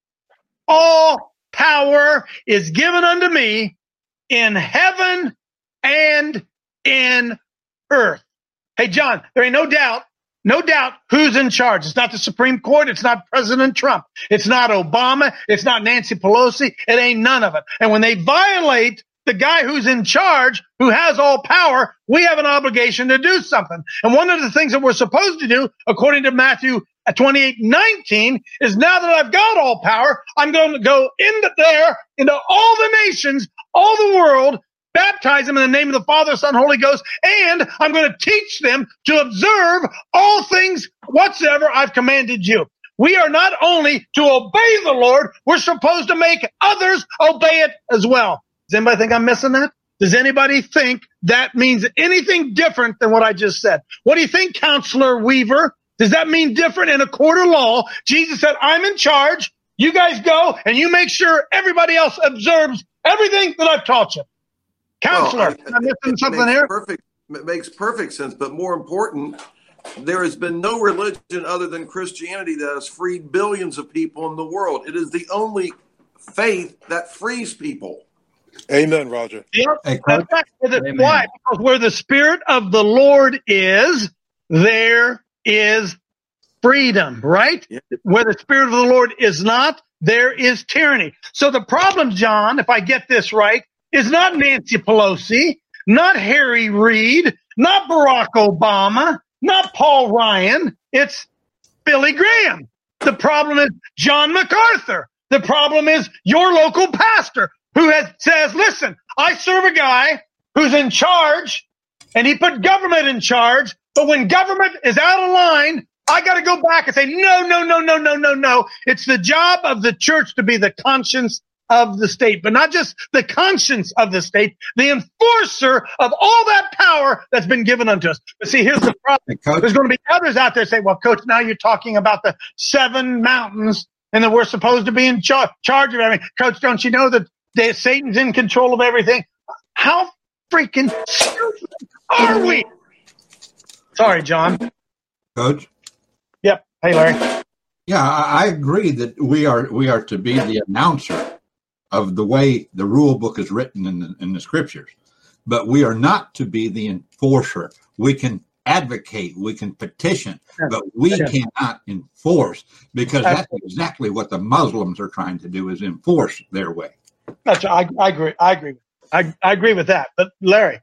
Speaker 6: all power is given unto me in heaven and in earth. Hey, John, there ain't no doubt, no doubt who's in charge. It's not the Supreme Court. It's not President Trump. It's not Obama. It's not Nancy Pelosi. It ain't none of it. And when they violate the guy who's in charge, who has all power, we have an obligation to do something. And one of the things that we're supposed to do, according to Matthew twenty-eight nineteen, is now that I've got all power, I'm going to go into there, into all the nations, all the world, baptize them in the name of the Father, Son, Holy Ghost, and I'm going to teach them to observe all things whatsoever I've commanded you. We are not only to obey the Lord, we're supposed to make others obey it as well. Does anybody think I'm missing that? Does anybody think that means anything different than what I just said? What do you think, Counselor Weaver? Does that mean different in a court of law? Jesus said, I'm in charge. You guys go and you make sure everybody else observes everything that I've taught you. Counselor,
Speaker 10: well, I,
Speaker 6: am I missing
Speaker 10: it
Speaker 6: something
Speaker 10: makes
Speaker 6: here?
Speaker 10: Perfect, it makes perfect sense, but more important, there has been no religion other than Christianity that has freed billions of people in the world. It is the only faith that frees people.
Speaker 8: Amen, Roger.
Speaker 6: Yep.
Speaker 12: Hey,
Speaker 6: That's right. Why? Because where the Spirit of the Lord is, there is freedom, right?
Speaker 10: Yeah.
Speaker 6: Where the Spirit of the Lord is not, there is tyranny. So the problem, John, if I get this right, is not Nancy Pelosi, not Harry Reid, not Barack Obama, not Paul Ryan. It's Billy Graham. The problem is John MacArthur. The problem is your local pastor who has says, listen, I serve a guy who's in charge, and he put government in charge, but when government is out of line, I got to go back and say, no, no, no, no, no, no, no. It's the job of the church to be the conscience of the state, but not just the conscience of the state, the enforcer of all that power that's been given unto us. But see, here's the problem. There's going to be others out there say, well, Coach, now you're talking about the seven mountains and that we're supposed to be in char- charge of everything. Coach, don't you know that they, Satan's in control of everything? How freaking stupid are we? Sorry, John.
Speaker 12: Coach?
Speaker 6: Yep. Hey, Larry.
Speaker 12: Yeah, I, I agree that we are we are to be the announcer of the way the rule book is written in the, in the scriptures, but we are not to be the enforcer. We can advocate, we can petition, but we yeah. cannot enforce, because that's exactly what the Muslims are trying to do, is enforce their way.
Speaker 6: That's I, I agree. I agree. I, I agree with that. But Larry,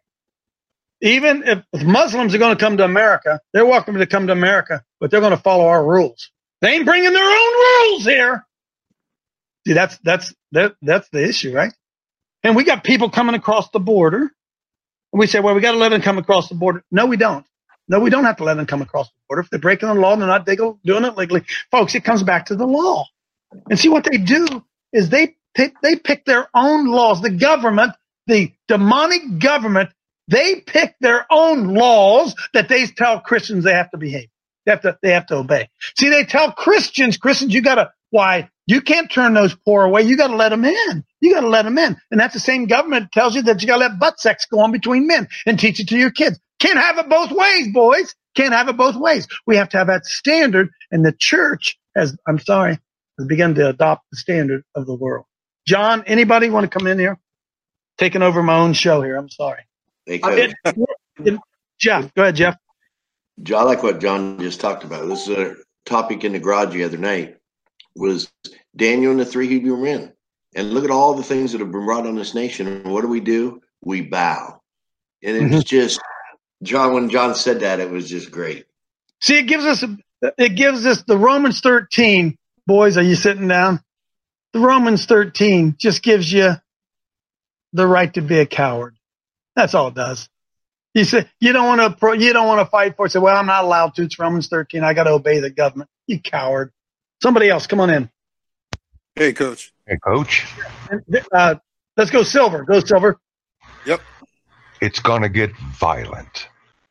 Speaker 6: even if, if Muslims are going to come to America, they're welcome to come to America, but they're going to follow our rules. They ain't bringing their own rules here. See, that's that's that that's the issue, right? And we got people coming across the border, and we say, well, we got to let them come across the border. No, we don't. No, we don't have to let them come across the border. If they're breaking the law and they're not they go doing it legally, folks, it comes back to the law. And see, what they do is they pick, they pick their own laws. The government, the demonic government, they pick their own laws that they tell Christians they have to behave. They have to, they have to obey. See, they tell Christians, Christians, you gotta, why? You can't turn those poor away. You gotta let them in. You gotta let them in. And that's the same government that tells you that you gotta let butt sex go on between men and teach it to your kids. Can't have it both ways, boys. Can't have it both ways. We have to have that standard, and the church has, I'm sorry, has begun to adopt the standard of the world. John, anybody want to come in here? Taking over my own show here. I'm sorry.
Speaker 7: Hey,
Speaker 6: it, it, Jeff, go ahead, Jeff.
Speaker 7: I like what John just talked about. This is a topic in the garage the other night, was Daniel and the three Hebrew men. And look at all the things that have been brought on this nation. And what do we do? We bow. And it's mm-hmm. just, John, when John said that, it was just great.
Speaker 6: See, it gives us, it gives us the Romans thirteen. Boys, are you sitting down? The Romans thirteen just gives you the right to be a coward. That's all it does. You say you don't want to. You don't want to fight for it. Say, well, I'm not allowed to. It's Romans thirteen. I got to obey the government. You coward. Somebody else, come on in.
Speaker 8: Hey, Coach.
Speaker 13: Hey, Coach.
Speaker 6: Uh, let's go, Silver. Go, Silver.
Speaker 8: Yep.
Speaker 13: It's gonna get violent.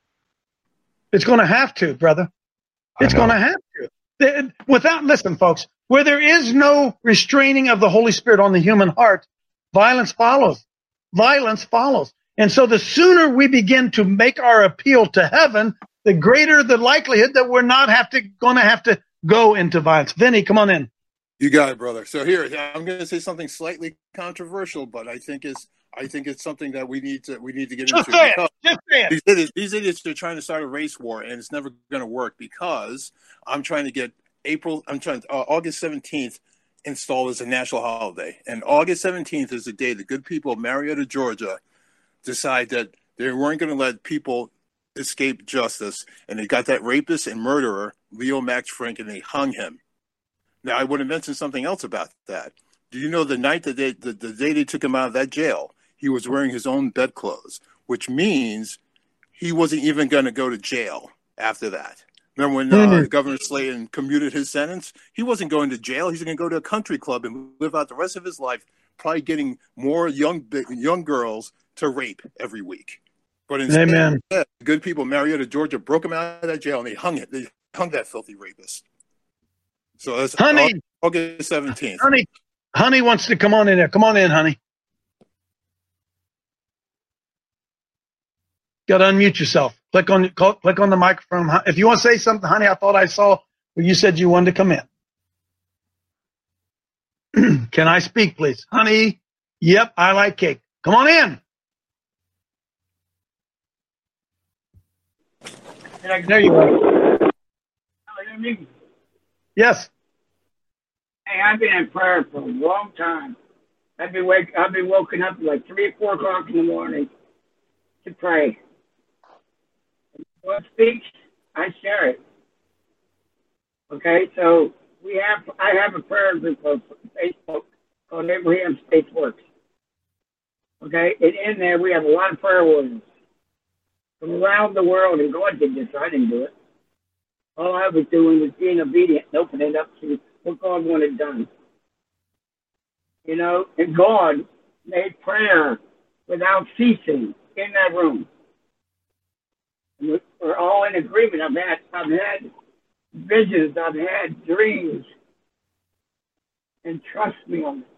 Speaker 6: It's going to have to, brother. It's going to have to. Without, listen, folks. Where there is no restraining of the Holy Spirit on the human heart, violence follows. Violence follows. And so the sooner we begin to make our appeal to heaven, the greater the likelihood that we're not have to going to have to go into violence. Vinny, come on in.
Speaker 8: You got it, brother. So here, I'm going to say something slightly controversial, but I think it's I think it's something that we need to we need to get
Speaker 6: Just
Speaker 8: into.
Speaker 6: Say it. Just say it.
Speaker 8: These idiots, these idiots are trying to start a race war, and it's never going to work, because I'm trying to get April. I'm trying uh, August seventeenth installed as a national holiday. And August seventeenth is the day the good people of Marietta, Georgia, decide that they weren't going to let people escape justice. And they got that rapist and murderer, Leo Max Frank, and they hung him. Now, I want to mention something else about that. Do you know the night that they, the, the day they took him out of that jail, he was wearing his own bedclothes, which means he wasn't even going to go to jail after that. Remember when uh, mm-hmm. Governor Slayton commuted his sentence? He wasn't going to jail. He's going to go to a country club and live out the rest of his life, probably getting more young young girls to rape every week. But instead,
Speaker 6: Amen.
Speaker 8: good people in Marietta, Georgia, broke him out of that jail and they hung it. They hung that filthy rapist. So that's
Speaker 6: honey,
Speaker 8: August seventeenth.
Speaker 6: Honey, honey wants to come on in there. Come on in, honey. Got to unmute yourself. Click on click on the microphone. If you want to say something, honey, I thought I saw where you said you wanted to come in. Can I speak, please? Honey, yep, I like cake. Come on in. There you go. Yes.
Speaker 14: Hey, I've been in prayer for a long time. I've been wake, I've been woken up at like three or four o'clock in the morning to pray. What speaks, I share it. Okay, so we have, I have a prayer group on Facebook called Abraham Faith Works. Okay, and in there we have a lot of prayer warriors from around the world, and God did this. I didn't do it. All I was doing was being obedient and opening it up to what God wanted done. You know, and God made prayer without ceasing in that room. And we're all in agreement. I've had, I've had visions. I've had dreams. And trust me on this.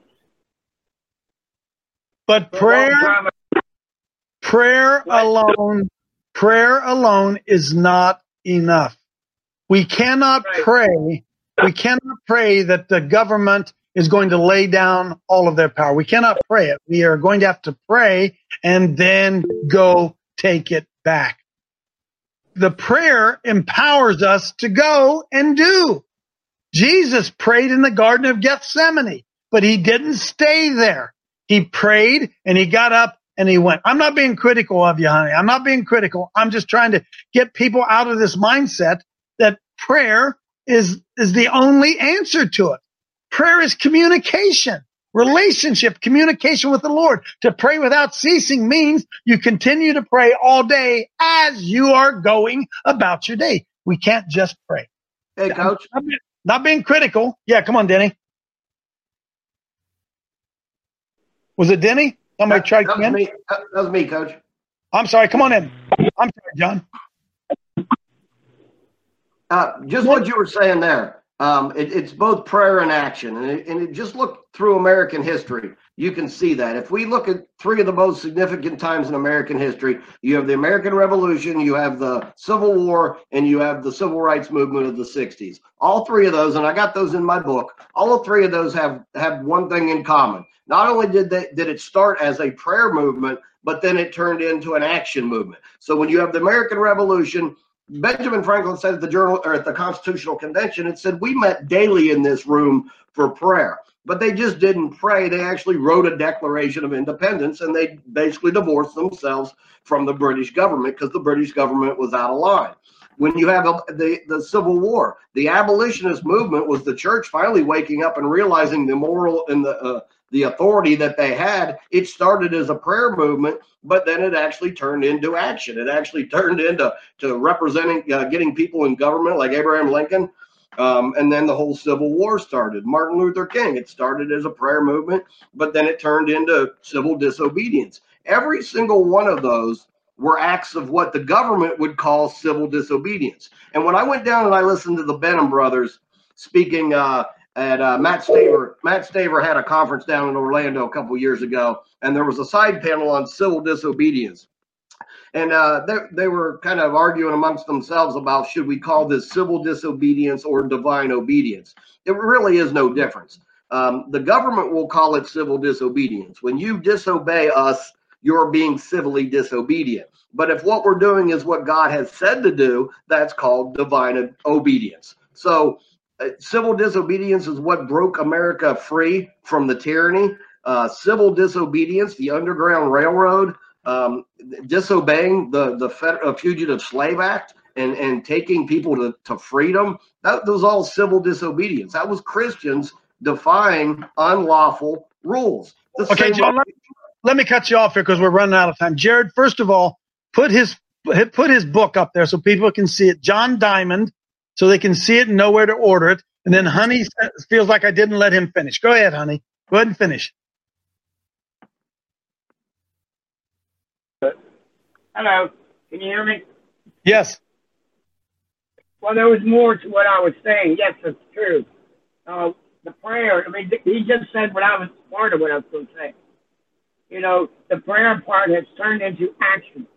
Speaker 6: But prayer, prayer alone, prayer alone is not enough. We cannot right. pray. We cannot pray that the government is going to lay down all of their power. We cannot pray it. We are going to have to pray and then go take it back. The prayer empowers us to go and do. Jesus prayed in the Garden of Gethsemane, but he didn't stay there. He prayed and he got up and he went. I'm not being critical of you, honey. I'm not being critical. I'm just trying to get people out of this mindset that prayer is, is the only answer to it. Prayer is communication, relationship, communication with the Lord. To pray without ceasing means you continue to pray all day as you are going about your day. We can't just pray.
Speaker 9: Hey, Coach.
Speaker 6: Not, not being critical. Yeah, come on, Denny. Was it Denny? Somebody
Speaker 9: that,
Speaker 6: tried
Speaker 9: that
Speaker 6: to
Speaker 9: was
Speaker 6: come in?
Speaker 9: me. That was me, Coach.
Speaker 6: I'm sorry. Come on in. I'm sorry, John.
Speaker 9: Uh, just what you were saying there. Um, it, it's both prayer and action. And it, and it just look through American history. You can see that. If we look at three of the most significant times in American history, you have the American Revolution, you have the Civil War, and you have the Civil Rights Movement of the sixties. All three of those, and I got those in my book, all three of those have, have one thing in common. Not only did they, did it start as a prayer movement, but then it turned into an action movement. So when you have the American Revolution, Benjamin Franklin said at the journal or at the Constitutional Convention, it said we met daily in this room for prayer. But they just didn't pray. They actually wrote a Declaration of Independence, and they basically divorced themselves from the British government because the British government was out of line. When you have the, the Civil War, the abolitionist movement was the church finally waking up and realizing the moral and the uh, the authority that they had. It started as a prayer movement, but then it actually turned into action. It actually turned into to representing, uh, getting people in government like Abraham Lincoln. Um, and then the whole Civil War started. Martin Luther King, it started as a prayer movement, but then it turned into civil disobedience. Every single one of those were acts of what the government would call civil disobedience. And when I went down and I listened to the Benham brothers speaking uh, at uh, Matt Staver, Matt Staver had a conference down in Orlando a couple years ago, and there was a side panel on civil disobedience. And uh, they, they were kind of arguing amongst themselves about should we call this civil disobedience or divine obedience. It really is no difference. Um, the government will call it civil disobedience. When you disobey us, you're being civilly disobedient. But if what we're doing is what God has said to do, that's called divine obedience. So uh, civil disobedience is what broke America free from the tyranny. Uh, civil disobedience, the Underground Railroad, um, disobeying the the Fed, uh, Fugitive Slave Act, and and taking people to, to freedom. That, that was all civil disobedience. That was Christians defying unlawful rules. The
Speaker 6: Okay, John, let, let me cut you off here because we're running out of time. Jared, first of all, put his put his book up there so people can see it. John Diamond, so they can see it and know where to order it. And then Honey feels like I didn't let him finish. Go ahead, Honey. Go ahead and finish.
Speaker 14: Hello, can you hear me?
Speaker 6: Yes.
Speaker 14: Well, there was more to what I was saying. Yes, it's true. Uh, the prayer, I mean, he just said what I was, part of what I was going to say. You know, the prayer part has turned into action.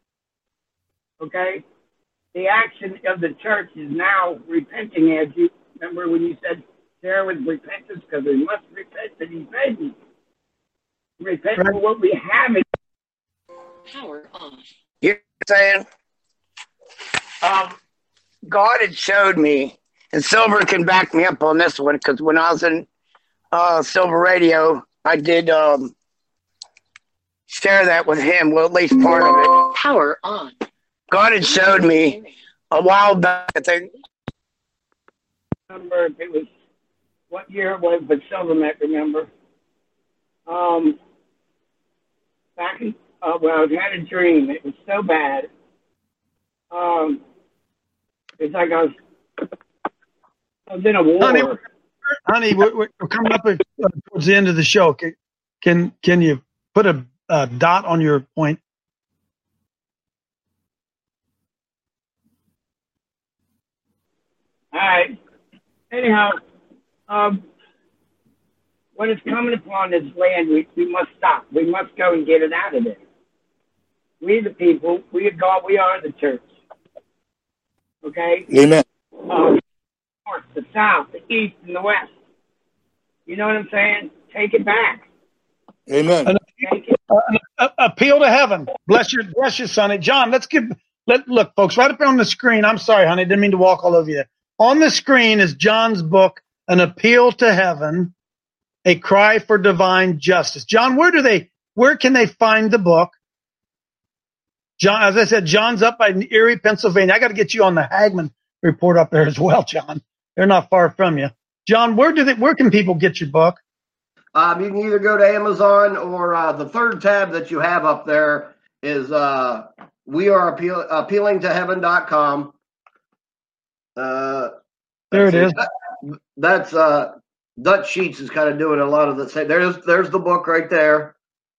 Speaker 14: Okay? The action of the church is now repenting, as you remember when you said share with repentance, because we must repent that he's ready. Repent for what we haven't.
Speaker 15: Power off.
Speaker 14: You know what I'm saying? Um, God had showed me, and Silver can back me up on this one, because when I was in uh, Silver Radio, I did um, share that with him, well, at least part of it.
Speaker 15: Power on.
Speaker 14: God had showed me a while back, I think, I don't remember if it was, what year it was, but Silver might remember. Um, back in, uh, well, I had a dream. It was so bad. Um, it's like I was, I was in a war.
Speaker 6: Honey, honey we're, we're coming up towards the end of the show. Can can, can you put a, a dot on your point?
Speaker 14: All right. Anyhow, um, when it's coming upon this land, we, we must stop. We must go and get it out of there. We the people, we are God, we are the church. Okay?
Speaker 8: Amen.
Speaker 14: Uh, the north, the south, the east, and the west. You know what I'm saying? Take it back.
Speaker 8: Amen.
Speaker 6: An, an, an appeal to heaven. Bless your, bless your sonny. John, let's give, let, look, folks, right up on the screen. I'm sorry, honey. Didn't mean to walk all over you. On the screen is John's book, An Appeal to Heaven, A Cry for Divine Justice. John, where do they, where can they find the book? John, as I said, John's up by Erie, Pennsylvania. I got to get you on the Hagman report up there as well, John. They're not far from you. John, where do they, where can people get your book?
Speaker 9: Um, you can either go to Amazon or uh, the third tab that you have up there is uh, we are appeal, appealing to heaven dot com. Uh,
Speaker 6: there it is.
Speaker 9: That, that's uh, Dutch Sheets is kind of doing a lot of the same. There's there's the book right there.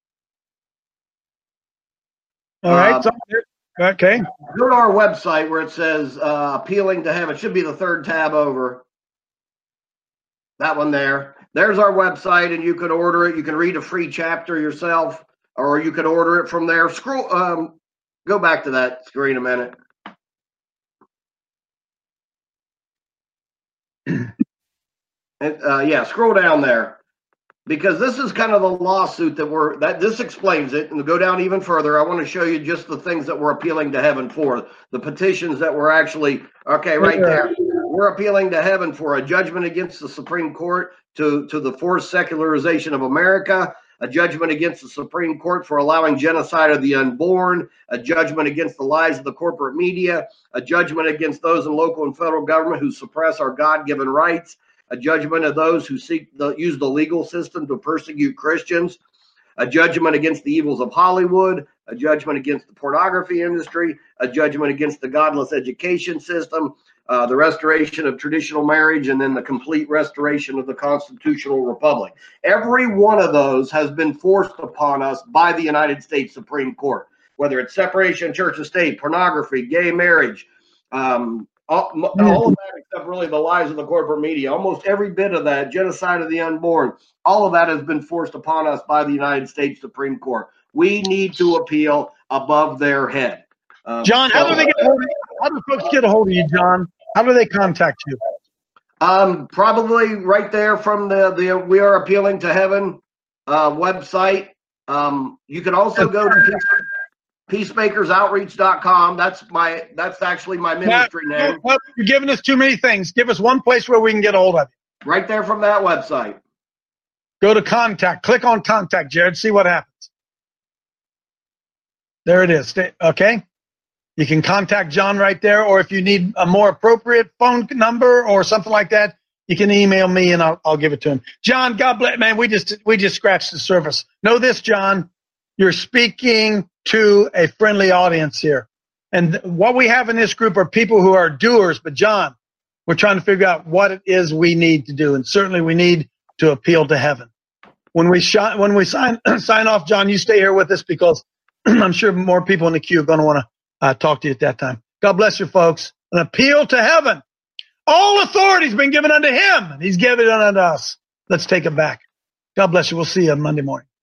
Speaker 6: All right.
Speaker 9: Um,
Speaker 6: so, okay.
Speaker 9: Go to our website where it says uh, appealing to heaven. It should be the third tab over. That one there. There's our website, and you can order it. You can read a free chapter yourself, or you can order it from there. Scroll. Um, go back to that screen a minute. And, uh, yeah, scroll down there, because this is kind of the lawsuit that we're that this explains it. And to go down even further, I want to show you just the things that we're appealing to heaven for, the petitions that we're actually okay right there. We're appealing to heaven for a judgment against the Supreme Court to to the forced secularization of America, a judgment against the Supreme Court for allowing genocide of the unborn, a judgment against the lies of the corporate media, a judgment against those in local and federal government who suppress our God-given rights, a judgment of those who seek to use the legal system to persecute Christians, a judgment against the evils of Hollywood, a judgment against the pornography industry, a judgment against the godless education system, uh, the restoration of traditional marriage, and then the complete restoration of the constitutional republic. Every one of those has been forced upon us by the United States Supreme Court, whether it's separation of church and state, pornography, gay marriage, um, all, all of that except really the lies of the corporate media. Almost every bit of that, genocide of the unborn, all of that has been forced upon us by the United States Supreme Court. We need to appeal above their head. Um,
Speaker 6: John, how
Speaker 9: so,
Speaker 6: do they get a hold of you? How do folks get a hold of you, John? How do they contact you?
Speaker 9: Um, probably right there from the, the We Are Appealing to Heaven uh, website. Um, you can also go to peacemakers outreach dot com. That's my that's actually my ministry
Speaker 6: now,
Speaker 9: name.
Speaker 6: Well, you're giving us too many things. Give us one place where we can get a hold of you.
Speaker 9: Right there from that website.
Speaker 6: Go to contact. Click on contact, Jared. See what happens. There it is. Okay? You can contact John right there, or if you need a more appropriate phone number or something like that, you can email me and I'll, I'll give it to him. John, God bless, man. We just we just scratched the surface. Know this, John. You're speaking to a friendly audience here. And th- what we have in this group are people who are doers. But, John, we're trying to figure out what it is we need to do. And certainly we need to appeal to heaven. When we, sh- when we sign, sign off, John, you stay here with us because I'm sure more people in the queue are going to want to uh, talk to you at that time. God bless you, folks. An appeal to heaven. All authority has been given unto him, and he's given it unto us. Let's take it back. God bless you. We'll see you on Monday morning.